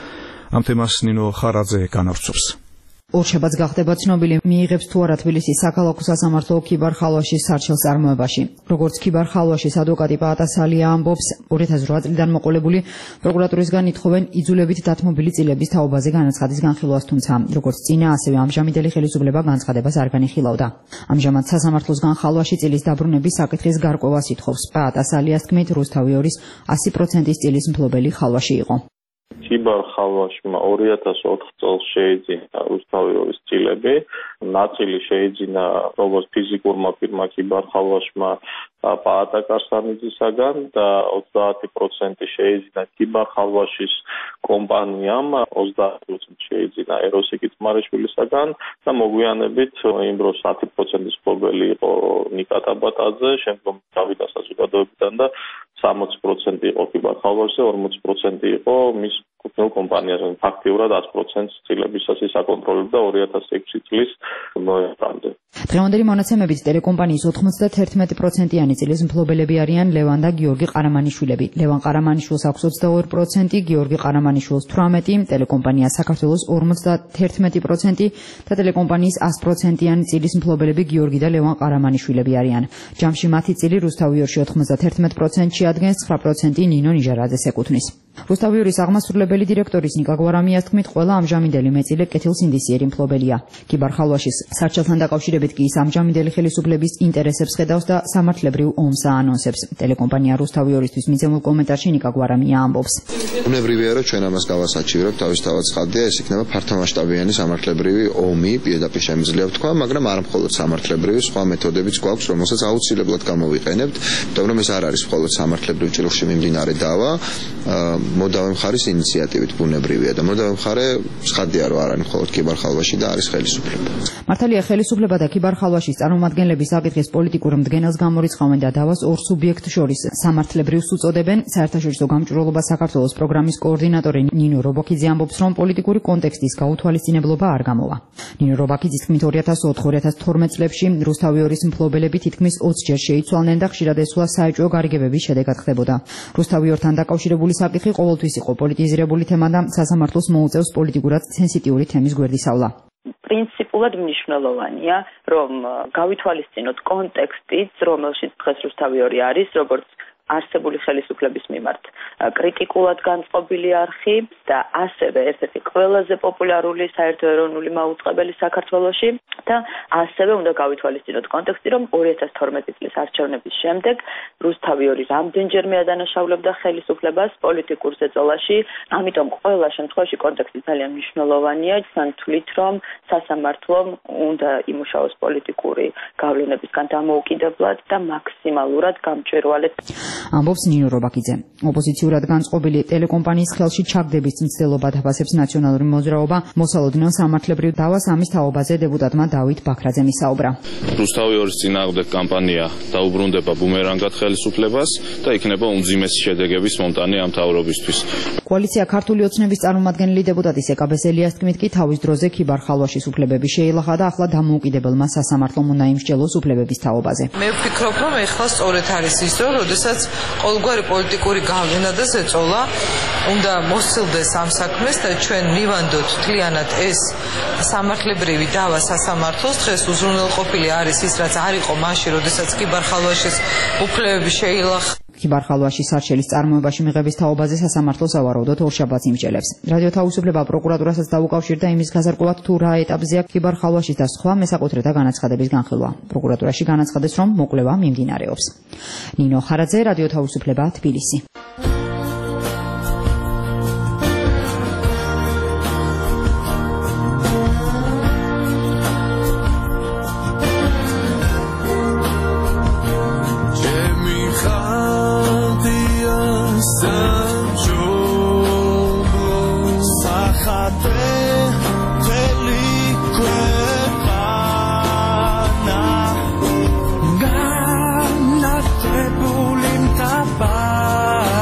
ამ თემას ნინო ხარაძე განავრცობს. ორშაბათს გახდება ცნობილი მიიღებს თუ არა თბილისის საქალაქო სასამართლო ქიბარ ხალვაშის სარჩელს წარმოებაში. როგორც ქიბარ ხალვაშის ადვოკატი პაატასალია ამბობს, ორი ათას რვა წლიდან მოყოლებული პროკურატურისგან ითხოვენ იძულებით დათმობილი წილების თაობაზე განაცხადის განხილვას, თუმცა როგორც წინა, ასევე ამჟამინდელი ხელისუფლება განცხადებას არ განიხილავდა. ამჟამად სასამართლოსგან ხალვაში წილის დაბრუნების საკითხის გარკვევას ითხოვს. პაატასალიას თქმით, რუსთავი ორის ასი პროცენტის წილის მფლობელი ხალვაში იყო. ქიბარ ხალვაშმა ორი ათას ოთხ წელს შეიძინა რუსთავი ორის წილები, ნაწილი შეიძინა როგორც ფიზიკურმა პირმა ქიბარ ხალვაშმა პაატა კარსანიძისაგან და ოცდაათი პროცენტი შეიძინა ქიბარ ხალვაშის კომპანიამ, ოცდაათი პროცენტი შეიძინა ეროსიკი თმარიშვილისაგან და მოგვიანებით იმ დროს ათი პროცენტის მფლობელი იყო ნიკა ტაბატაძე, შემდგომ დავიდა საზოგადოებიდან და სამოცი პროცენტი იყო ქიბარ ხალვაშზე, ორმოცი პროცენტი იყო მის კუთვნილ კომპანიაზე. ფაქტიურად ათი პროცენტს წილებისას ის აკონტროლებდა ორი ათას ექვსი წლის ნოემბრამდე. დღევანდელი მონაცემებით ტელეკომპანიის ოცდაათი პროცენტიანი წილის მფლობელები არიან ლევან და გიორგი ყარამანიშვილები. ლევან ყარამანიშვილს აქვს ოცდაორი პროცენტი, გიორგი ყარამანიშვილს თვრამეტი, ტელეკომპანია საქართველოს ორმოცდაათი პროცენტი და ტელეკომპანიის ასი პროცენტიანი წილის მფლობელები გიორგი და ლევან ყარამანიშვილები არიან. ჯამში მათი წილი რუსთავი ორში ოთხმოცდათერთმეტი პროცენტში ადგენს, ცხრა პროცენტი ნინო ნიჟარაძეს ეკუთვნის. რუსთავი ორის აღმასრულებელი დირექტორის ნიკა გვარამიას თქმით, ყველა ამჟამინდელი მეწილე კეთილსინდისიერი მფლობელია. ქიბარ ხალვაშის სარჩელთან დაკავშირებით კი ის ამჟამინდელი ხელისუფლების ინტერესებს ხედავს და სამართლებრივ ომს აანონსებს. ტელეკომპანია რუსთავი ორისთვის მიცემულ კომენტარში ნიკა გვარამია ამბობს. უნებრივია, რომ ჩვენ ამას გავასაჩივრებთ, თავისთავად ცხადია, ეს იქნება ფართომასშტაბიანი სამართლებრივი ომი, პირდაპირ შემიძლია ვთქვა, მაგრამ არა მხოლოდ სამართლებრივი, სხვა მეთოდებიც გვაქვს, რომელსაც აუცილებლად გამოვიყენებთ, იმიტომ რომ ეს არ არის მხოლოდ სამართლებრივ ჭრილში მიმდინარე დავა, მოდავე მხარის ინიციატივით ბუნებრივია და მოდავე მხარე ცხადია, რომ არ არის მხოლოდ ქიბარ ხალვაში და არის ხელისუფლება. მართალია, ხელისუფლება და ქიბარ ხალვაშის წარმომადგენლები საკითხის პოლიტიკურ მდგენელს გამორიცხავენ და დავას ორ სუბიექტ შორის სამართლებრივს უწოდებენ. საერთაშორისო გამჭვირვალობა საქართველოს პროგრამის კოორდინატორი ნინო რობაქიძე ამბობს, რომ პოლიტიკური კონტექსტის გაუთვალისწინებლობა არ გამოვა. ნინო რობაქიძის თქმით, ორი ათას ოთხ ორი ათას თორმეტ წლებში რუსთავი ორის მფლობელები თითქმის ოცი ჯერ შეიცვალნენ და ხშირად ესვლა საეჭვო გარიგებების შედეგად ხდებოდა. რუსთავი ორთან დაკავშირებული საკითხი ყოველთვის იყო პოლიტიზირებული თემა და სასამართლოს მოუწევს პოლიტიკურად სენსიტიური თემის გვერდისავლა. პრინციპულად მნიშვნელოვანია, რომ გავითვალისწინოთ კონტექსტიც, რომელშიც დღეს რუსთავი ორი არის, როგორც არსებული ხელისუფლების მიმართ კრიტიკულად განწყობილი არხი და ასევე ერთ-ერთი ყველაზე პოპულარული საერთო ეროვნული მაუწყებელი საქართველოში და ასევე უნდა გავითვალისწინოთ კონტექსტი, რომ ორი ათას თორმეტი წლის არჩევნების შემდეგ რუსთავი ორი რამდენჯერმე ადანაშაულებდა ხელისუფლებას პოლიტიკურ ზეწოლაში, ამიტომ ყველა შემთხვევაში კონტექსტი ძალიან მნიშვნელოვანია. თან თვლით, რომ სასამართლომ უნდა იმუშაოს პოლიტიკური გავლენებისგან დამოუკიდებლად და მაქსიმალურად გამჭვირვალედ. ამბობს ნინო რობაქიძე. ოპოზიციურად განწყობილი ტელეკომპანიის ხელში ჩაგდების მცდელობა დაფასებს ნაციონალური მოძრაობა. მოსალოდნელ სამართლებრივ დავას ამის თაობაზე დეპუტატმა დავით ბაქრაძემ ისაუბრა. რუსთავი ორის წინააღმდეგ კამპანია დაუბრუნდება ბუმერანგად ხელისუფლებას და იქნება უმძიმესი შედეგების მომტანი ამ მთავრობისთვის. კოალიცია ქართული ოცნების წარმომადგენელი დეპუტატი სეკა ბესელიას თქმით, კი თავის დროზე ქიბარ ხალვაშის უფლებები შეილახა და ახლა დამოუკიდებელმა სასამართლომ უნდა იმსჯელოს უფლებების თაობაზე. მე ვფიქრობ, რომ ეხლა სწორედ არის ის დრო, როდესაც ყოველგვარი პოლიტიკური გავლენა და ზეწოლა უნდა მოსცილდეს ამ საქმეს და ჩვენ მივანდოთ მთლიანად ეს სამართლებრივი დავა სასამართლოს. დღეს უზრუნველყოფილი არის ის, რაც არ იყო მაშინ, როდესაც ქიბარ ხალვაშის უფლებები შეილახა. ქიბარ ხალვაშის სარჩელის წარმოებაში მიღების თაობაზე სასამართლო სავარაუდოდ ორშაბათს იმსჯელებს. რადიო თავისუფლება პროკურატურასაც დაუკავშირდა იმის გაზარკვევად, თუ რა ეტაპზეა ქიბარ ხალვაშის და სხვა მესაკუთრეთა განაცხადების განხილვა. პროკურატურაში განაცხადეს, რომ მოკვლევა მიმდინარეობს. ნინო ხარაძე, რადიო თავისუფლება, თბილისი. Bye.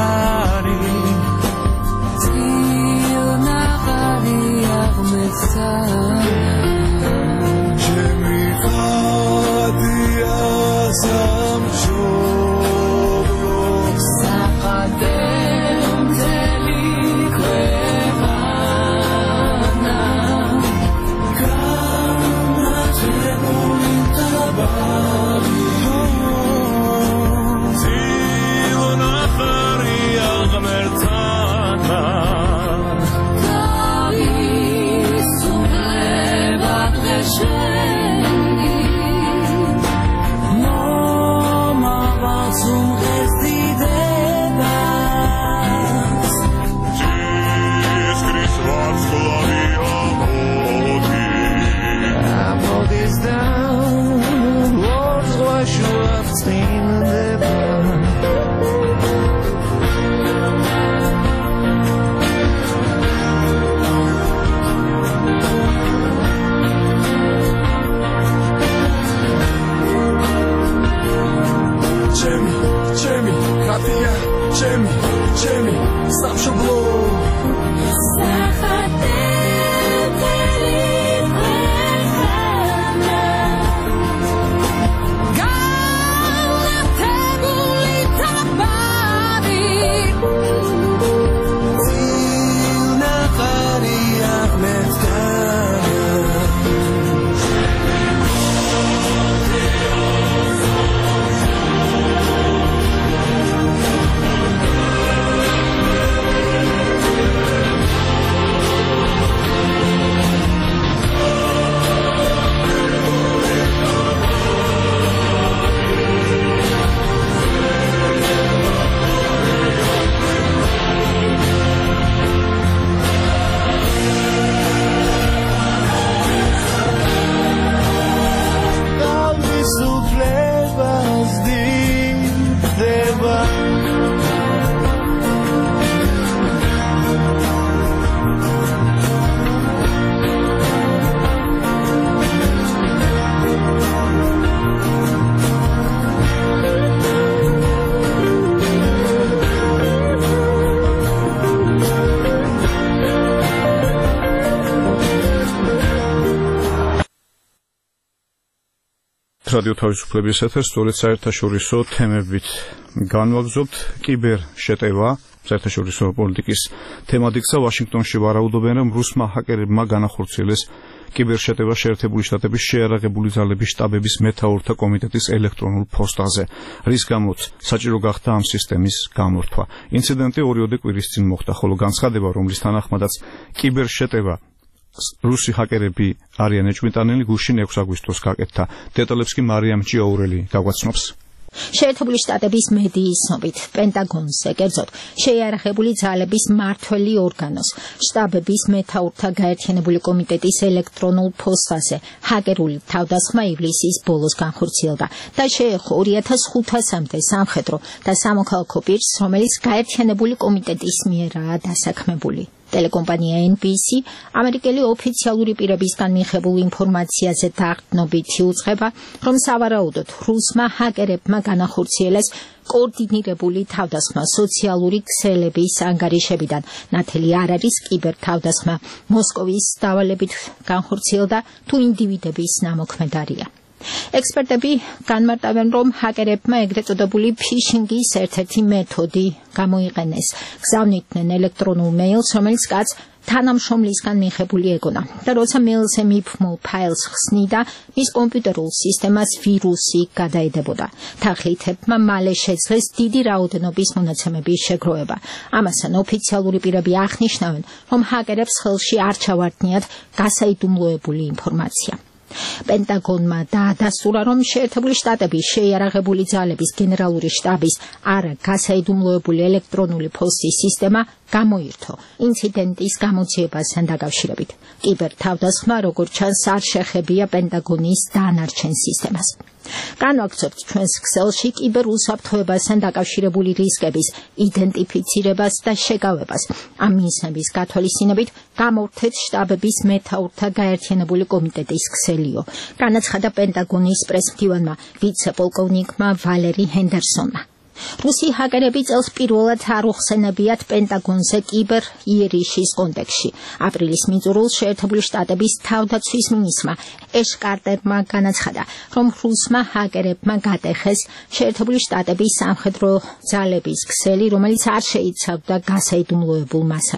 რადიო თავისუფლების ეთერს სწორედ საერთაშორისო თემებით განვაგზობთ. კიბერ შეტევა საერთაშორისო პოლიტიკის თემად იქცა. ვაშინგტონში ვარაუდობენ, რომ რუსმა ჰაკერებმა განახორციელეს კიბერ შეტევა შეერთებული შტატების შეიარაღებული ძალების შტაბების მეთაურთა კომიტეტის ელექტრონულ ფოსტაზე, რის გამოც საჭირო გახდა ამ სისტემის გამორთვა. ინციდენტი ორიოდე კვირის წინ მოხდა, ხოლო განცხადება, რომლის თანახმადაც კიბერ შეტევა რუსი ჰაკერები არიან ეჭვმიტანილი, გუშინ ექვსი აგვისტოს გაკეთდა. დეტალებს კი მარიამ ჭიაურელი გაგვაცნობს. შეერთებული შტატების მედიის ცნობით, პენტაგონზე, კერძოდ შეიარაღებული ძალების მმართველი ორგანოს შტაბების მეთაურთა გაერთიანებული კომიტეტის ელექტრონულ ფოსტაზე ჰაკერული თავდასხმა ივლისის ბოლოს განხორციელდა და შეეხო ორი ათას ხუთასამდე სამხედრო და სამოქალაქო პირს, რომელიც გაერთიანებული კომიტეტის მიერაა დასაქმებული. ტელეკომპანია ენ ბი სი ამერიკელი ოფიციალური პირებისგან მიღებულ ინფორმაციაზე დაყრდნობითი უძღვება, რომ სავარაუდოდ რუსმა ჰაკერებმა განახორციელეს კოორდინირებული თავდასხმა სოციალური ქსელების ანგარიშებიდან. ნათელი არ არის კიბერ თავდასხმა მოსკოვის დავალებით განხორციელდა თუ ინდივიდების ნამოქმედარია. ექსპერტები განმარტავენ, რომ ჰაკერებმა ეგრეთ წოდებული ფიშინგის ერთ-ერთი მეთოდი გამოიყენეს. გზავნიდნენ ელექტრონულ მეილს, რომელიც კაცს თანამშრომლისგან მიღებული ეგონა და როცა მეილზე მიფრმულ ფაილს ხსნიდა, მის კომპიუტერულ სისტემას ვირუსი გადაედებოდა. თანხლითებმა მალე შეძლეს დიდი რაოდენობის მონაცემების შეგროვება. ამასთან ოფიციალური პირები აღნიშნავენ, რომ ჰაკერებს ხელში არ ჩავარდნიათ გასაიდუმლოებული ინფორმაცია. პენტაგონმა დაადასტურა, რომ შეერთებული შტატების შეიარაღებული ძალების გენერალური შტაბის არა გასაიდუმლოებული ელექტრონული ფოსტის სისტემა გამოირთო ინციდენტის გამოძიებასთან დაკავშირებით. კიბერ თავდასხმა, როგორც ჩანს, არ შეხებია პენტაგონის დანარჩენ სისტემას. განვაგრძობთ ჩვენს ქსელში კიბერ უსაფრთხოებასთან დაკავშირებული რისკების იდენტიფიცირებას და შეგავებას. ამ მიზნების გათვალისწინებით გამორთეთ შტაბების მეთაურთა გაერთიანებული კომიტეტის ქსელიო. განაცხადა პენტაგონის პრესმდივანმა ვიცე-პოლკოვნიკმა ვალერი ჰენდერსონმა. რუსი ჰაკერები წელს პირველად არ უხსენებიათ პენტაგონზე კიბერ იერიშის კონტექსში. აპრილის მიწურულს შეერთებული შტატების თავდაცვის მინისტრმა ეშ კარტერმა განაცხადა, რომ რუსმა ჰაკერებმა გადაეხეს შეერთებული შტატების სამხედრო ძალების ქსელი, რომელიც არ შეიცავდა გასაიდუმლოებულ მასალებს.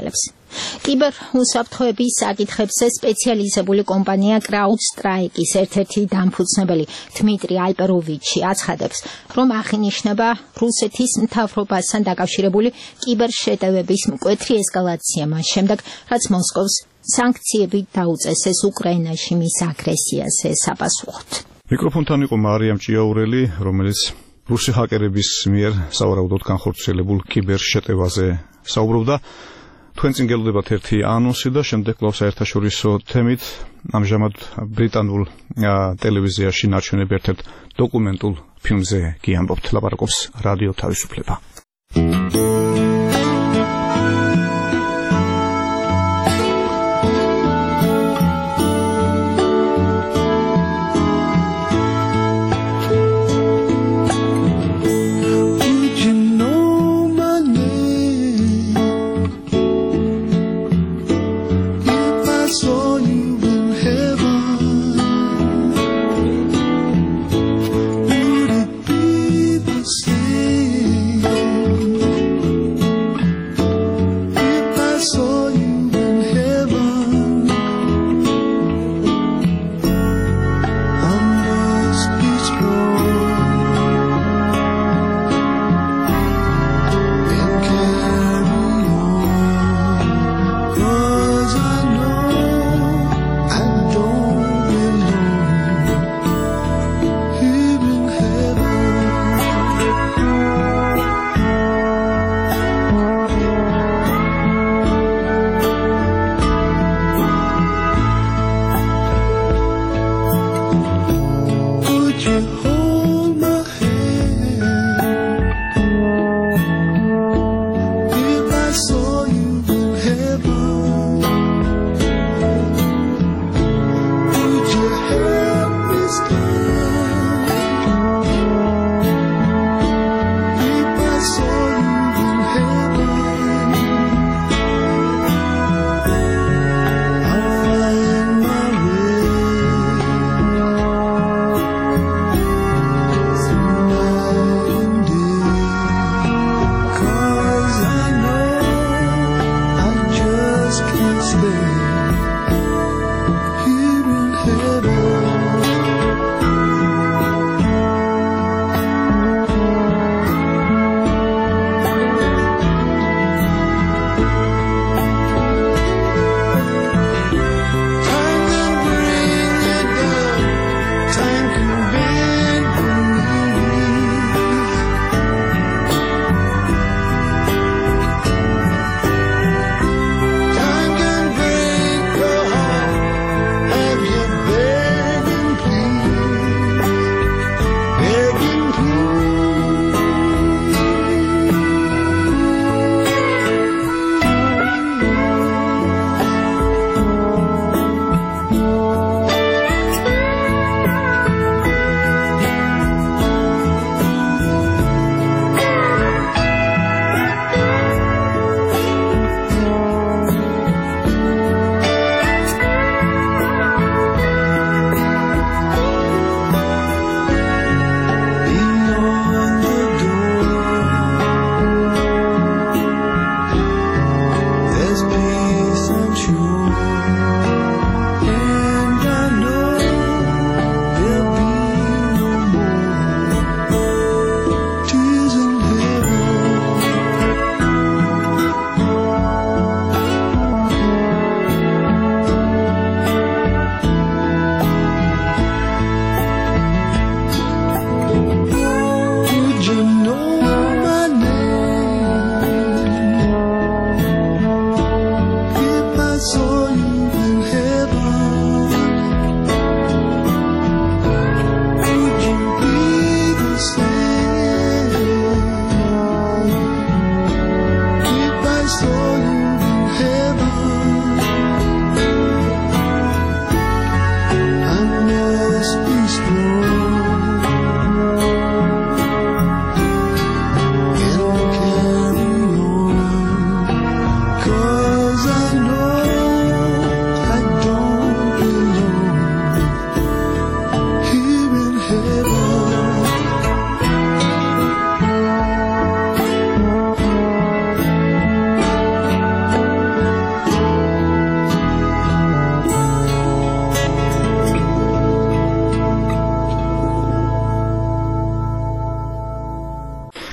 კიბერ უსაფრთხოების საკითხებზე სპეციალიზებული კომპანია CrowdStrike-ის ერთ-ერთი დამფუძნებელი დმიტრი ალპეროვიჩი აცხადებს, რომ აღინიშნება რუსეთის მთავრობასთან დაკავშირებული კიბერ შეტევების მკვეთრი ესკალაცია მას შემდეგ, რაც მოსკოვს სანქციები დაუწესეს უკრაინაში მის აგრესიაზე საპასუხოდ. მიკროფონთან იყო მარიამ ჭიაურელი, რომელიც რუსი ჰაკერების მიერ სავარაუდოდ განხორციელებულ კიბერ შეტევაზე საუბრობდა. თქვენ წინ გელოდებათ ერთი ანონსი და შემდეგ კვლავ საერთაშორისო თემით ამჟამად ბრიტანულ ტელევიზიაში ნაჩვენებ ერთ-ერთ დოკუმენტურ ფილმზე გიამბობთ. ლაპარაკობს რადიო თავისუფლება.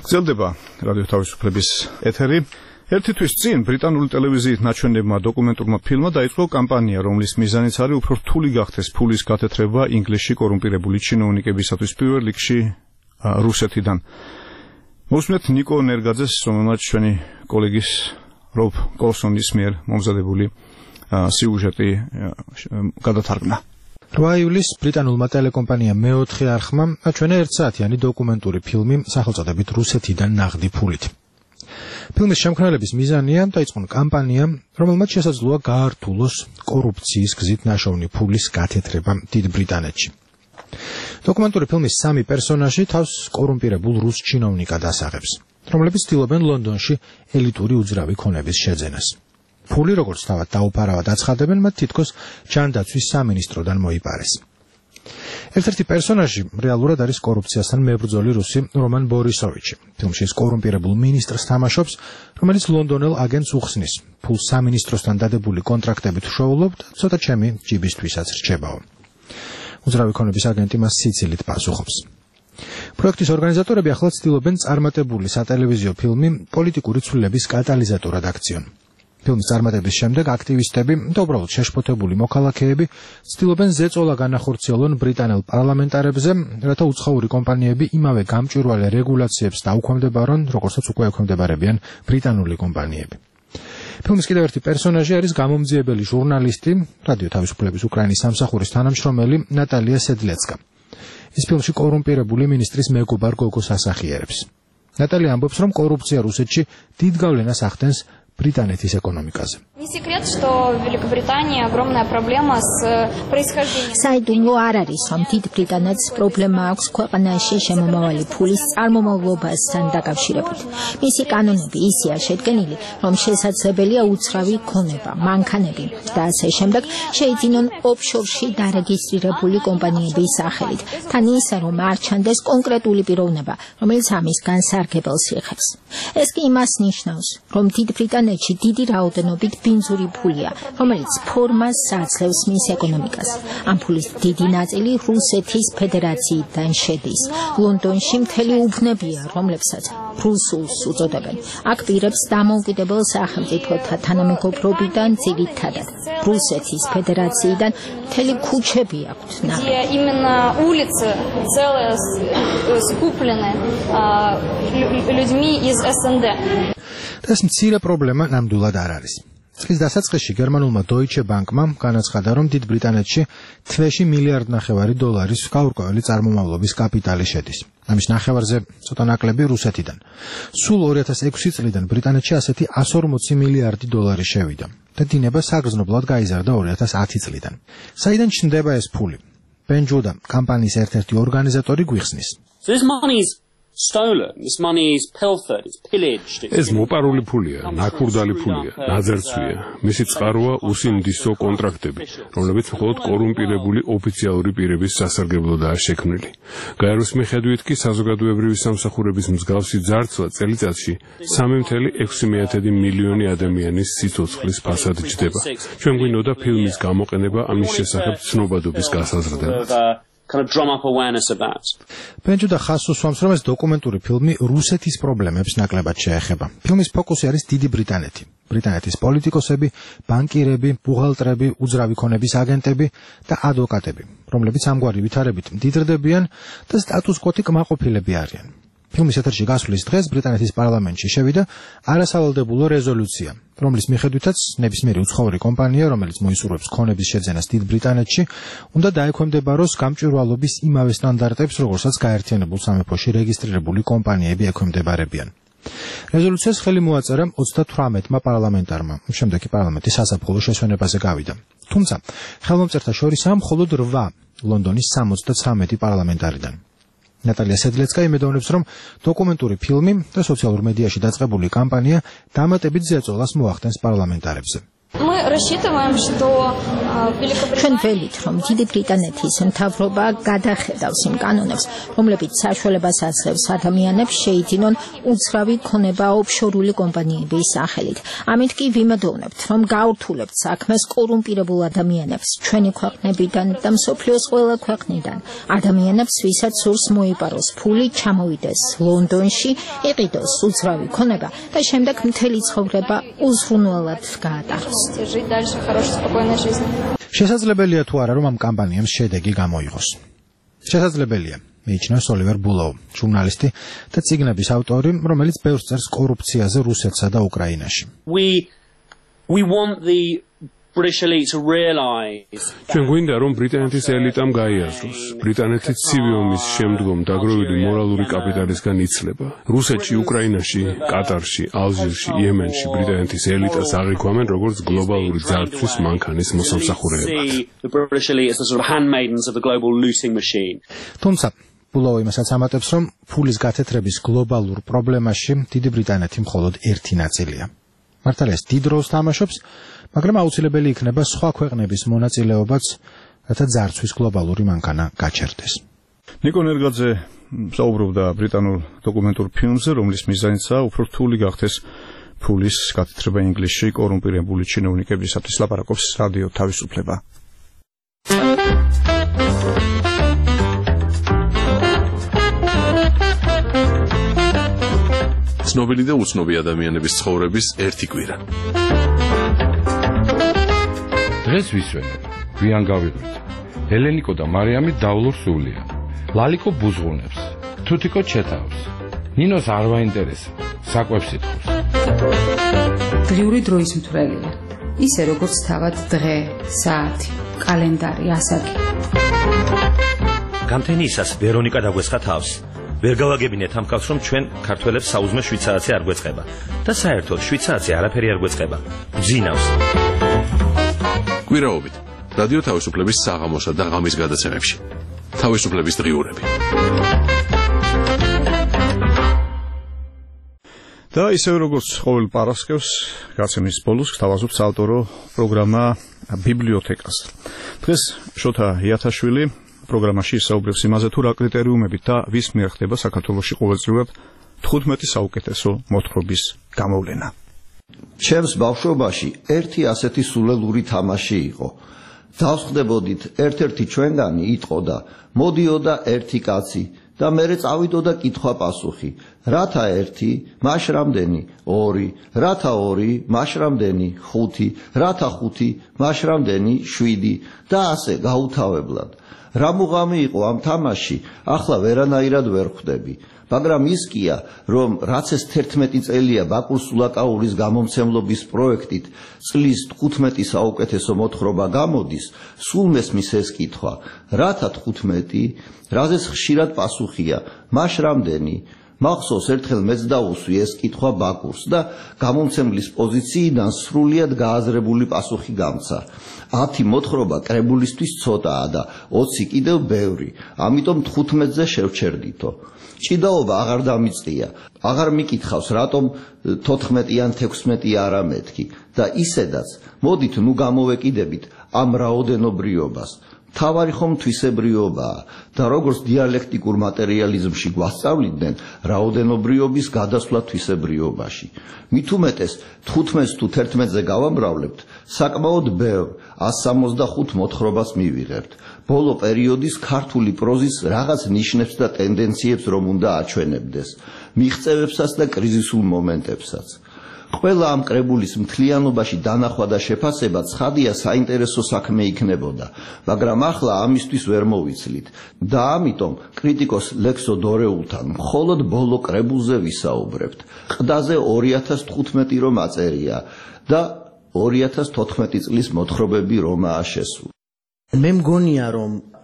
გრძელდება რადიო თავისუფლების ეთერი. ერთი თვის წინ ბრიტანული ტელევიზიით ნაჩვენებმა დოკუმენტურმა ფილმმა დაიწყო კამპანია, რომლის მიზანიც არის უფრო რთული გახდეს ფულის გათეთრება ინგლისში კორუმპირებული ჩინოვნიკებისათვის, პირველ რიგში რუსეთიდან. მოსმენთ ნიკო ნერგაძეს, რომელმაც ჩვენი კოლეგის რობ კოლსონის მიერ მომზადებული სიუჟეტი გადათარგმნა. რვა ივლისს ბრიტანულმა ტელეკომპანიამ მეოთხე არხმა აჩვენა ერთსაათიანი დოკუმენტური ფილმი სახელწოდებით რუსეთიდან ნაღდი ფულით. ფილმის შემქმნელების მიზანია დაიწყონ კამპანია, რომელმაც შესაძლოა გაართულოს კორუფციის გზით ნაშოვნი ფულის გათეთრება დიდ ბრიტანეთში. დოკუმენტური ფილმის სამი პერსონაჟი თავს კორუმპირებულ რუს ჩინოვნიკად ასაღებს, რომლებიც ცდილობენ ლონდონში ელიტური უძრავი ქონების შეძენას. ფული როგორც თავად დაუფარავად აცხადებენ, მათ თითქოს ჯანდაცვის სამინისტროდან მოიპარეს. ერთ-ერთი პერსონაჟი რეალურად არის კორუფციასთან მებრძოლი რუსი რომან ბორისოვიჩი. ფილმში ის კორუმპირებულ მინისტრს თამაშობს, რომელიც ლონდონელ აგენტს უხსნის, ფულს სამინისტროსთან დადებული კონტრაქტებით ვშოულობ და ცოტა ჩემი ჯიბისთვისაც რჩებაო. უძრავი ქონების აგენტი მას სიცილით პასუხობს. პროექტის ორგანიზატორები ახლა ცდილობენ წარმატებული სატელევიზიო ფილმი პოლიტიკური ცვლილების კატალიზატორად აქციონ. ფილმის წარმატების შემდეგ აქტივისტები და უბრალოდ შეშფოთებული მოქალაქეები ცდილობენ ზეწოლა განახორციელონ ბრიტანელ პარლამენტარებზე, რათა უცხოური კომპანიები იმავე გამჭვირვალე რეგულაციებს დაუქვემდებარონ, როგორცაც უკვე ექვემდებარებიან ბრიტანული კომპანიები. ფილმის კიდევ ერთი პერსონაჟი არის გამომძიებელი ჟურნალისტი, რადიო თავისუფლების უკრაინის სამსახურის თანამშრომელი ნატალია სედლეცკა. ის ფილმში კორუმპირებული მინისტრის მეგობარ გოგოს ასახიერებს. ნატალია ამბობს, რომ კორუფცია რუსეთში დიდ გავლენას ახდენს ბრიტანეთის ეკონომიკაზე. Не секрет, что в Великобритании огромная проблема с происхождением. საიდუმლო არ არის, რომ დიდ ბრიტანეთს პრობლემა აქვს ქვეყანაში შემომავალი ფულის წარმომავლობასთან დაკავშირებით. მისი კანონები ისეა შედგენილი, რომ შესაძლებელია უცრავი ქონება, მანქანები და ასე შემდეგ შეიძინონ ოფშორში დარეგისტრირებული კომპანიების სახელით, თან ისე, რომ არ ჩანდეს კონკრეტული პიროვნება, რომელიც ამის განსარგებელს იღებს. ეს კი იმას ნიშნავს, რომ დიდ ბრიტანეთში დიდი რაოდენობით ბინძური ფულია, რომელიც ფორმას აძლევს მის ეკონომიკას. ამ ფულის დიდი ნაწილი რუსეთის ფედერაციიდან შედის. ლონდონში მთელი უბნებია, რომლებსაც რუსულს უწოდებენ. აქ პირებს დამოუკიდებელ სახელმწიფოთა თანამეგობრობიდან ძირითადად რუსეთის ფედერაციიდან მთელი ქუჩები აქვთ ნახე. Именно улицы целые скуплены людьми из эс эн дэ. ეს მცირე პრობლემა ნამდვილად არ არის. წლის დასაწყისში გერმანულმა Deutsche Bank-მა განაცხადა, რომ დიდ ბრიტანეთში თვეში მილიარდ ნახევარი დოლარის გაურკვეველი წარმომავლობის კაპიტალი შედის. ამის ნახევარზე ცოტა ნაკლები რუსეთიდან. სულ ორი ათას ექვსი წლიდან ბრიტანეთში ასეთი εκατს ორმოცი მილიარდი დოლარი შევიდა და დინება საგრძნობლად გაიზარდა ორი ათას ათი წლიდან. საიდან ჩნდება ეს ფული? Ben Juda, კამპანიის ერთ-ერთი ორგანიზატორი გვიხსნის. This money is stolen. This money is pilfered, it's pillaged. ეს მოპარული ფულია, ნაკურდალი ფულია, ნაძერცვია. მისი წყაროა უსინდისო კონტრაქტები, რომლებიც მხოლოდ კორუმპირებული ოფიციალური პირების სასარგებლოდაა შექმნილი. გაეროს მიხედვით კი საზოგადოებრივი სამსახურების მსგავსი ძარცვა წელიწადში სამი წელი ექვსი მილიონი ადამიანის სიცოცხლის ფასად ჯდება. ჩვენ გვინდოდა ფილმის გამოყენება ამის შესახებ ცნობადობის გასაზრდელად. kind of drum up awareness of that. Benjuda ხაზს უსვამს, რომ ეს დოკუმენტური ფილმი რუსეთის პრობლემებს ნაკლებად შეეხება. ფილმის ფოკუსი არის დიდი ბრიტანეთი. ბრიტანეთის პოლიტიკოსები, ბანკირები, ბუღალტრები, უძრავი ქონების აგენტები და ადვოკატები, რომლებიც ამგვარი ვითარებით მდიდრდებიან და სტატუს-კვო-ი კმაყოფილები არიან. ფილმის ეთერში გასვლის დღეს ბრიტანეთის პარლამენტში შევიდა არასავალდებულო რეზოლუცია, რომლის მიხედვითაც ნებისმიერი უცხოური კომპანია, რომელიც მოისურვებს ქონების შეძენას დიდ ბრიტანეთში, უნდა დაექვემდებაროს გამჭვირვალობის იმავე სტანდარტებს, როგორცაც გაერთიანებულ სამეფოში რეგისტრირებული კომპანიები ექვემდებარებიან. რეზოლუციას ხელი მოაწერა ოცდათვრამეტმა პარლამენტარმა, შემდეგ კი პარლამენტი საზაფხულო შესვენებაზე გავიდა. თუმცა, ხელმომწერთა შორისაა მხოლოდ რვა ლონდონის სამოცდათვრამეტი პარლამენტარიდან. ნატალია სედლეცკა იმედოვნებს, რომ დოკუმენტური ფილმი და სოციალურ მედიაში დაწყებული კამპანია დამატებით ზეწოლას მოახდენს პარლამენტარებზე. Мы Мы рассчитываем, что ჩვენ ველით, რომ დიდი ბრიტანეთის მთავრობა გადახედავს იმ კანონებს, რომლებიც საშუალებას აძლევს ადამიანებს შეიძინონ უცრავი ქონება ოფშორული კომპანიების სახელით. ამით კი ვიმედოვნებთ, რომ გაურთულებთ საქმეს კორუმპირებულ ადამიანებს ჩვენი ქვეყნებიდან და მსოფლიოს ყველა ქვეყნიდან. ადამიანებს, ვისაც სურს მოიპაროს ფული, ჩამოვიდეს ლონდონში, იყიდოს უცრავი ქონება და შემდეგ მთელი ცხოვრება უზრუნველად გაატაროს. жить дальше хорошей спокойной жизнью. შესაძლებელია თუ არა რომ ამ კამპანიამ შედეგი გამოიღოს. შესაძლებელია, მიიჩნევს ოლივერ ბულოუ, ჟურნალისტი და წიგნების ავტორი, რომელიც ბევრს წერს კორუფციაზე რუსეთსა და უკრაინაში. We we want the British elite to realize ჩვენ გვინდა რომ ბრიტანეთის ელიტამ გაიაზროს ბრიტანეთი ცივი ომის შემდგომ დაგროვილი მორალური კაპიტალისგან იცლება. რუსეთში, უკრაინაში, კატარში, ალჟირში, იემენში ბრიტანეთის ელიტას აღიქვამენ როგორც გლობალური ძარცვის მანქანის მოსამსახურეებად. the British elite as the sort of handmaidens of the global looting machine. თუმცა ბულოუ იმასაც ამატებს, რომ ფულის გათეთრების გლობალურ პრობლემაში დიდი ბრიტანეთი მხოლოდ ერთი ნაწილია. მართალია დიდ როლს თამაშობს, მაგრამ აუცილებელი იქნება სხვა ქვეყნების მონაწილეობაც, რათა ძარცვის გლობალური მანქანა გაჩერდეს. ნიკო ნერგაძე საუბრობდა ბრიტანულ დოკუმენტურ ფილმზე, რომლის მიზანიცაა უფრო რთული გახდეს ფულის გათეთრება ინგლისში კორუმპირებული ჩინოვნიკებისათვის. ლაპარაკობს რადიო თავისუფლება. ცნობილი და უცნობი ადამიანების ცხოვრების ერთი კვირა. დღეს ვისვენებ, გვიან გავიღვით. ელენიკო და მარიამი დავლურ სულია. ლალიკო ბუზღუნებს, თუთიკო ჩეთავს. ნინოს არ ვაინტერესა, საკვებს ითხოვს. დღიური დროის მთვრელია. ისე როგორც თავად დღე, საათი, კალენდარი, ასაკი. გამთენიისას ვერონიკა დაგვესხა თავს. ვერ გავაგებინეთ ამ კაცს, რომ ჩვენ ქართველებს საუზმე შვიდ საათი არ გვეწყება და საერთოდ შვიდ საათი არაფერი არ გვეწყება. გძინავს. კვირაობით რადიო თავისუფლების საღამოსა და ღამის გადაცემებში. თავისუფლების დღიურები. და ისევე როგორც ყოველ პარასკევს გაცემის ბოლოს გთავაზობთ საავტორო პროგრამა ბიბლიოთეკას. დღეს შოთა იათაშვილი პროგრამაში ისაუბრებს იმაზე, თუ რა კრიტერიუმებით და ვის მიერ ხდება საქართველოში ყოველწლიურად თხუთმეტი საუკეთესო მოთხრობის გამოვლენა. ჩემს ბავშვობაში ერთი ასეთი სულელური თამაში იყო. დავსხდებოდით ერთ-ერთი ჩვენგანი იტყოდა, მოდიოდა ერთი კაცი და მერე წავიდოდა კითხვა-პასუხი. რათა ერთი, მაშ რამდენი? ორი. რათა ორი, მაშ რამდენი? ხუთი. რათა ხუთი, მაშ რამდენი? შვიდი და ასე გაუთავებლად. რა მუღამი იყო ამ თამაში, ახლა ვერანაირად ვერ ხვდები. მაგრამ ის კია, რომ რაც ეს თერთმეტი წელია ბაკურ სულაკაურის გამომცემლობის პროექტით წლის თხუთმეტი საუკეთესო მოთხრობა გამოდის, სულ მესმის ეს კითხვა, რათა თხუთმეტი, რაზეც ხშირად პასუხია, მაშ რამდენი? მახსოვს ერთხელ მეც დაუსვი ეს კითხვა ბაკურს და გამომცემლის პოზიციიდან სრულიად გააზრებული პასუხი გამცა. ათი მოთხრობა კრებულისთვის ცოტაა და ოცი კიდევ ბევრი, ამიტომ თხუთმეტზე შევჩერდითო. ჭიდაობა აღარ დამიწყია, აღარ მიკითხავს რატომ თოთხმეტი ან თექვსმეტი არა მეთქი და ისედაც მოდით ნუ გამოვეკიდებით ამ რაოდენობრიობას. თავარი ხომ თვისებრიობაა და როგორც დიალექტიკურ მატერიალიზმში გვასწავლიდნენ, რაოდენობრიობის გადასვლა თვისებრიობაში. მით უმეტეს თხუთმეტს თუ თერთმეტზე გავამრავლებთ, საკმაოდ ბევრ ას სამოცდახუთ მოთხრობას მივიღებთ. ბოლო პერიოდის ქართული პროზის რაღაც ნიშნებს და ტენდენციებს რომ უნდა აჩვენებდეს, მიღწევებსაც და კრიზისულ მომენტებსაც. ყველა ამ კრებულის მთლიანობაში დანახვა და შეფასება ცხადია საინტერესო საქმე იქნებოდა, მაგრამ ახლა ამისთვის ვერ მოვიცლით და ამიტომ კრიტიკოს ლექსო დორეულთან მხოლოდ ბოლო კრებულზე ვისაუბრებთ. ყდაზე ორი ათას თხუთმეტი რომ აწერია და ორი ათას თოთხმეტი წლის მოთხრობები რომაა შესული. მე მგონია რომ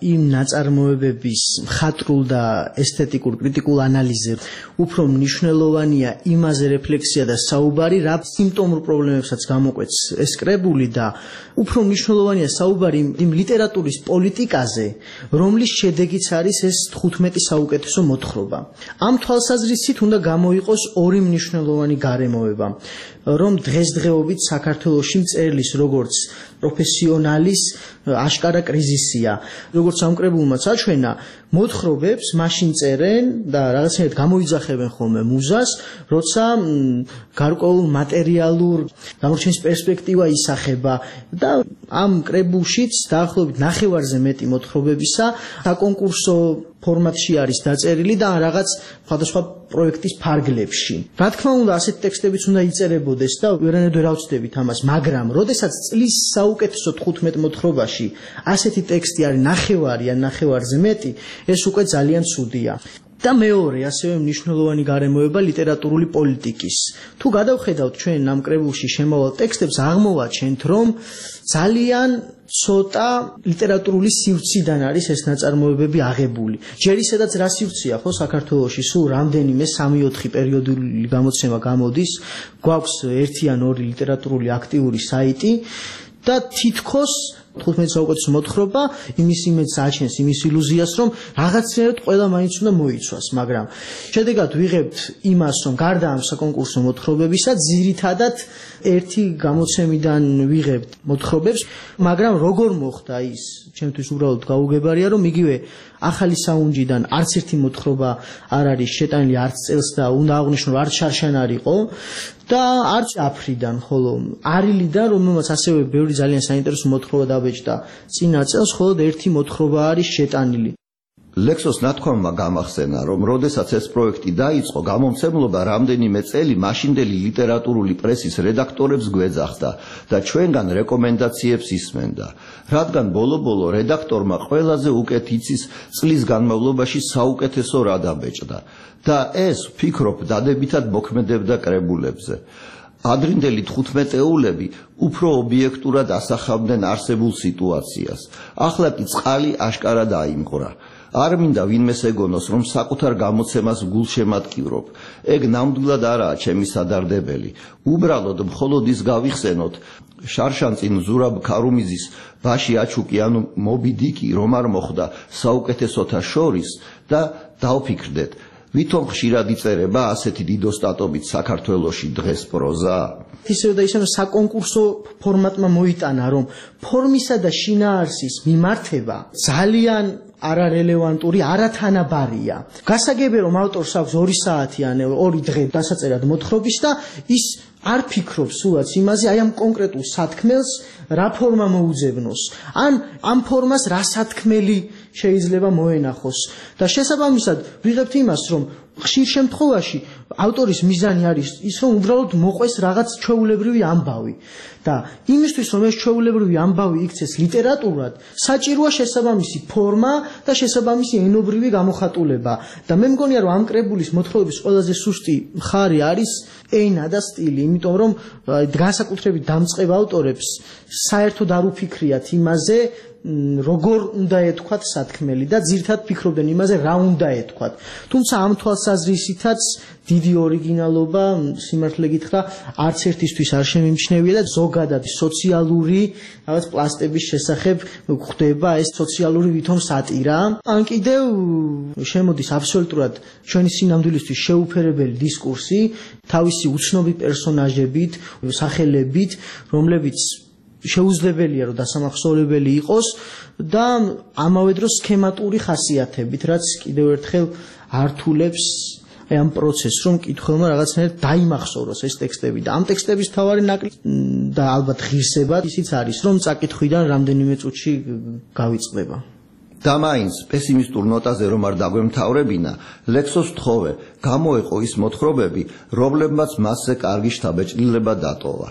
იმ ნაწარმოებების მხატვრულ და ესთეტიკურ კრიტიკულ ანალიზზე უფრო მნიშვნელოვანია იმაზე რეფლექსია და საუბარი, რა სიმპტომურ პრობლემებსაც გამოკვეთს ეს კრებული და უფრო მნიშვნელოვანია საუბარი იმ ლიტერატურის პოლიტიკაზე, რომლის შედეგიც არის ეს თხუთმეტი საუკეთესო მოთხრობა. ამ თვალსაზრისით უნდა გამოიყოს ორი მნიშვნელოვანი გარემოება, რომ დღესდღეობით საქართველოში მწერლის როგორც პროფესიონალის აშკარა კრიზისია. როგორც ამ კრებულმაც აჩვენა, მოთხრობებს მაშინ წერენ და რაღაცნაირად გამოიძახებენ ხოლმე მუზას, როცა გარკვეულ მატერიალურ გამორჩენის პერსპექტივა ისახება და ამ კრებულშიც დაახლოებით ნახევარზე მეტი მოთხრობებისა საკონკურსო ფორმატში არის დაწერილი და რაღაც სხვადასხვა პროექტის ფარგლებში. Რა თქმა უნდა, ასეთ ტექსტებიც უნდა იწერებოდეს და ვერანაირად ვერ ავწდებით ამას, მაგრამ როდესაც წლის საუკეთესო თხუთმეტ მოთხრობაში ასეთი ტექსტი არის ნახევარი ან ნახევარზე მეტი, ეს უკვე ძალიან ცუდია. და მეორე, ასევე მნიშვნელოვანი გარემოება ლიტერატურული პოლიტიკის. თუ გადავხედავთ ჩვენ ამ კრებულში შემავალ ტექსტებს, აღმოვაჩენთ, რომ ძალიან ცოტა ლიტერატურული სივრციდან არის ეს ნაწარმოებები აღებული. ჯერ ისედაც რა სივრცეა ხო საქართველოში, სულ რამდენიმე სამი ოთხი პერიოდული გამოცემა გამოდის, გვაქვს ერთი ან ორი ლიტერატურული აქტიური საიტი და თითქოს თხუთმეტ საუკეთესო მოთხრობა იმის იმედს აჩენს, იმის ილუზიას, რომ რაღაცნაირად ყველა მაინც უნდა მოიცვას, მაგრამ შედეგად ვიღებთ იმას, რომ გარდა ამ საკონკურსო მოთხრობებისა, ძირითადად ერთი გამოცემიდან ვიღებთ მოთხრობებს, მაგრამ როგორ მოხდა ის, ჩემთვის უბრალოდ გაუგებარია, რომ იგივე ახალი საუნჯიდან არც ერთი მოთხრობა არ არის შეტანილი არც წელს და უნდა აღვნიშნო, არც შარშან იყო და არც აფრიდან, ხოლო არილიდან, რომელმაც ასევე ბევრი ძალიან საინტერესო მოთხრობა დაბეჭდა წინა წელს, მხოლოდ ერთი მოთხრობა არის შეტანილი. ლექსოს ნათქვამმა გამახსენა, რომ როდესაც ეს პროექტი დაიწყო, გამომცემლობა რამდენიმე წელი მაშინდელი ლიტერატურული პრესის რედაქტორებს გვეძახდა და ჩვენგან რეკომენდაციებს ისმენდა, რადგან ბოლო-ბოლო რედაქტორმა ყველაზე უკეთ იცის წლის განმავლობაში საუკეთესო რა დაბეჭდა და ეს, ვფიქრობ, დადებითად მოქმედებდა კრებულებზე. ადრინდელი თხუთმეტეულები უფრო ობიექტურად ასახავდნენ არსებულ სიტუაციას. ახლა კი წყალი აშკარა დაიმღვრა. არ მინდა ვინმეს ეგონოს, რომ საკუთარ გამოცემას გულშემატკივრობ. ეგ ნამდვილად არაა ჩემი სადარდებელი. უბრალოდ მხოლოდ ის გავიხსენოთ, შარშანწინ ზურაბ ქარუმიძის ბაში აჩუკი ანუ მობი დიკი რომ არ მოხდა საუკეთესოთა შორის და დავფიქრდეთ, ვითომ ხშირად იწერება ასეთი დიდოსტატობით საქართველოში დღეს პროზა? ისევ და ისევ საკონკურსო ფორმატმა მოიტანა, რომ ფორმისა და შინაარსის მიმართება ძალიან არარელევანტური, არათანაბარია. გასაგებია, რომ ავტორს აქვს ორი საათი ან ორი დღე დასაწერად მოთხრობის და ის არ ფიქრობს სულაც იმაზე, აი ამ კონკრეტულ სათქმელს რა ფორმა მოუძებნოს, ან ამ ფორმას რა სათქმელი შეიძლება მოენახოს და შესაბამისად ვიღებთ იმას, რომ ხშირ შემთხვევაში ავტორის მიზანი არის ის, რომ უბრალოდ მოყვეს რაღაც ჩვეულებრივი ამბავი და იმისთვის, რომ ეს ჩვეულებრივი ამბავი იქცეს ლიტერატურად, საჭიროა შესაბამისი ფორმა და შესაბამისი ენობრივი გამოხატულება და მე მგონია, რომ ამ კრებულის მოთხრობების ყველაზე სუსტი მხარე არის ენა და სტილი, იმიტომ რომ განსაკუთრებით დამწყებ ავტორებს საერთოდ არ უფიქრიათ იმაზე, როგორ უნდა ეთქვათ სათქმელი და ძირთად ფიქრობდნენ იმაზე, რა უნდა ეთქვათ. თუმცა ამ თვალსაზრისითაც დიდი ორიგინალობა, სიმართლე გითხრა, არც ერთისთვის არ შემიმჩნევია და ზოგადად სოციალური რაღაც პლასტების შესახებ გვხვდება ეს სოციალური ვითომ სატირა. ან კიდევ შემოდის აბსოლუტურად ჩვენი სინამდვილისთვის შეუფერებელი დისკურსი თავისი უცნობი პერსონაჟებით, სახელებით, რომლებიც შეუძლებელია, რომ დასამახსოვრებელი იყოს და ამავე დროს სქემატური ხასიათებით, რაც კიდევ ერთხელ ართულებს ამ პროცესს, რომ კითხველმა რაღაცნაირად დაიმახსოვროს ეს ტექსტები და ამ ტექსტების თავარი ნაკლი და ალბათ ღირსება ისიც არის, რომ წაკითხვიდან რამდენიმე წუთში გავიწყდება. და მაინც პესიმისტურ ნოტაზე რომ არ დაგვემთავრებინა, ლექსოს თხოვე, გამოეყო ის მოთხრობები, რომლებმაც მასზე კარგი შთაბეჭდილება დატოვა.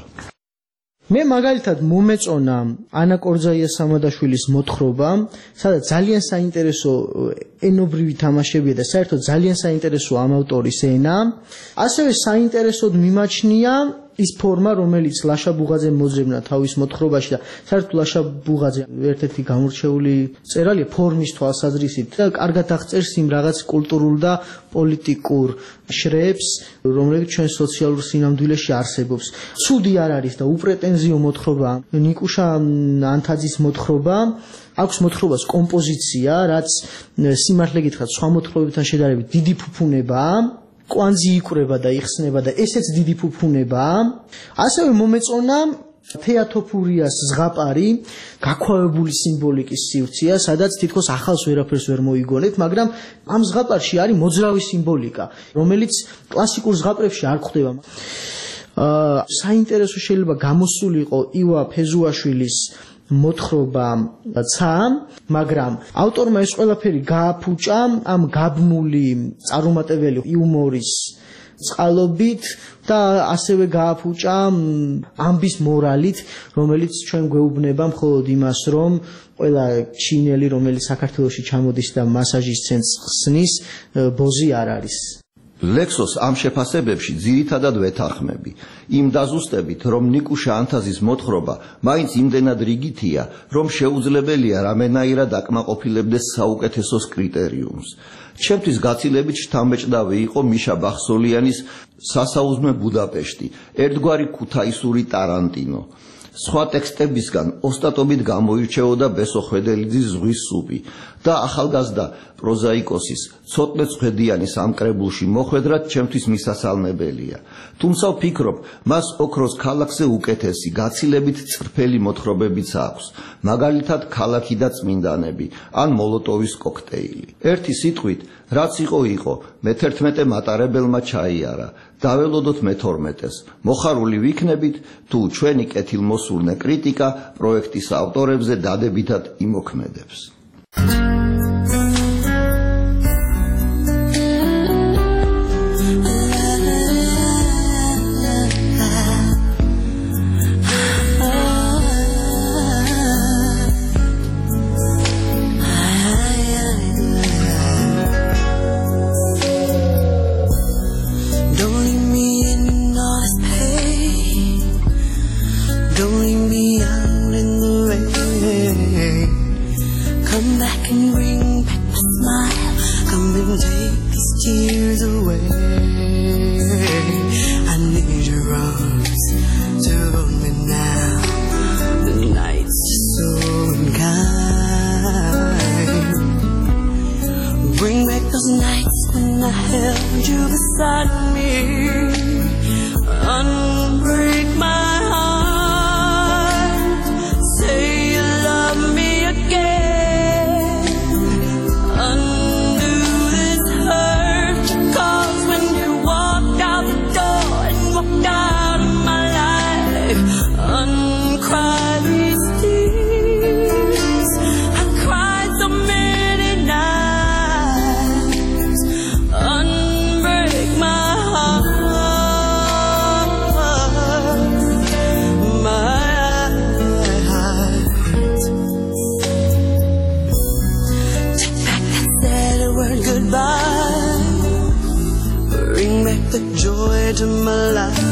მე მაგალითად მომეწონა ანა კორძაია-სამადაშვილის მოთხრობა, სადაც ძალიან საინტერესო ენობრივი თამაშებია და საერთოდ ძალიან საინტერესო ამ ავტორის ენა. ასევე საინტერესოდ მიმაჩნია ის ფორმა, რომელიც ლაშა ბუღაძემ მოძებნა თავის მოთხრობაში და საერთოდ ლაშა ბუღაძე ერთ-ერთი გამორჩეული მწერალია ფორმის თვალსაზრისით და კარგად აღწერს იმ რაღაც კულტურულ და პოლიტიკურ შრეებს, რომლებიც ჩვენ სოციალურ სინამდვილეში არსებობს. ცუდი არ არის და უპრეტენზიო მოთხრობა ნიკუშა ანთაძის მოთხრობა, აქვს მოთხრობას კომპოზიცია, რაც სიმართლე გითხრათ, სხვა მოთხრობებთან შედარებით დიდი ფუფუნებაა. კვანძი იკვრება და იხსნება და ესეც დიდი ფუფუნებაა. ასევე მომეწონა თეატოფურიას ზღაპარი, გაქვავებული სიმბოლიკის სივრცეა, სადაც თითქოს ახალს ვერაფერს ვერ მოიგონებთ, მაგრამ ამ ზღაპარში არის მოძრავი სიმბოლიკა, რომელიც კლასიკურ ზღაპრებში არ გვხვდება. აა საინტერესო შეიძლება გამოსულიყო ივა ფეზუაშვილის მოთხრობა ცა, მაგრამ ავტორმა ეს ყველაფერი გააფუჭა ამ გაბმული წარუმატებელი იუმორის წყალობით და ასევე გააფუჭა ამბის მორალით, რომელიც ჩვენ გვეუბნება მხოლოდ იმას, რომ ყველა ჩინელი, რომელიც საქართველოში ჩამოდის და მასაჟის ცენტრს ხსნის, ბოზი არ არის. ლექსოს ამ შეფასებებში ძირითადად ვეთანხმები. იმ დაზუსტებით, რომ ნიკუშა ანთაზის მოთხრობა მაინც იმდენად რიგითია, რომ შეუძლებელია რამენაირად აკმაყოფილებდეს საუკეთესოს კრიტერიუმს. ჩემთვის გაცილებით შთამბეჭდავი იყო მიშა ბახსოლიანის სასაუზმე ბუდაპეშტი, ერთგვარი ქუთაისური ტარანტინო. სხვა ტექსტებისგან ოსტატობით გამოირჩეოდა ბესო ხვედელიძის ზღვის სუპი და ახალგაზრდა პროზაიკოსის ცოტნე ხვედიანის ამ კრებულში მოხვედრად ჩემთვის მისასალმებელია. თუმცა ვფიქრობ, მას ოქროს ქალაქზე უკეთესი, გაცილებით წრფელი მოთხრობებიც აქვს, მაგალითად ქალაქი და წმინდანები ან მოლოტოვის კოქტეილი. ერთი სიტყვით, რაც იყო იყო, მეთერთმეტე მატარებელმა ჩაიარა, დაველოდოთ მეთორმეტეს. მოხარული ვიქნებით, თუ ჩვენი კეთილმოსურნე კრიტიკა პროექტის ავტორებზე დადებითად იმოქმედებს. Bring back the joy to my life.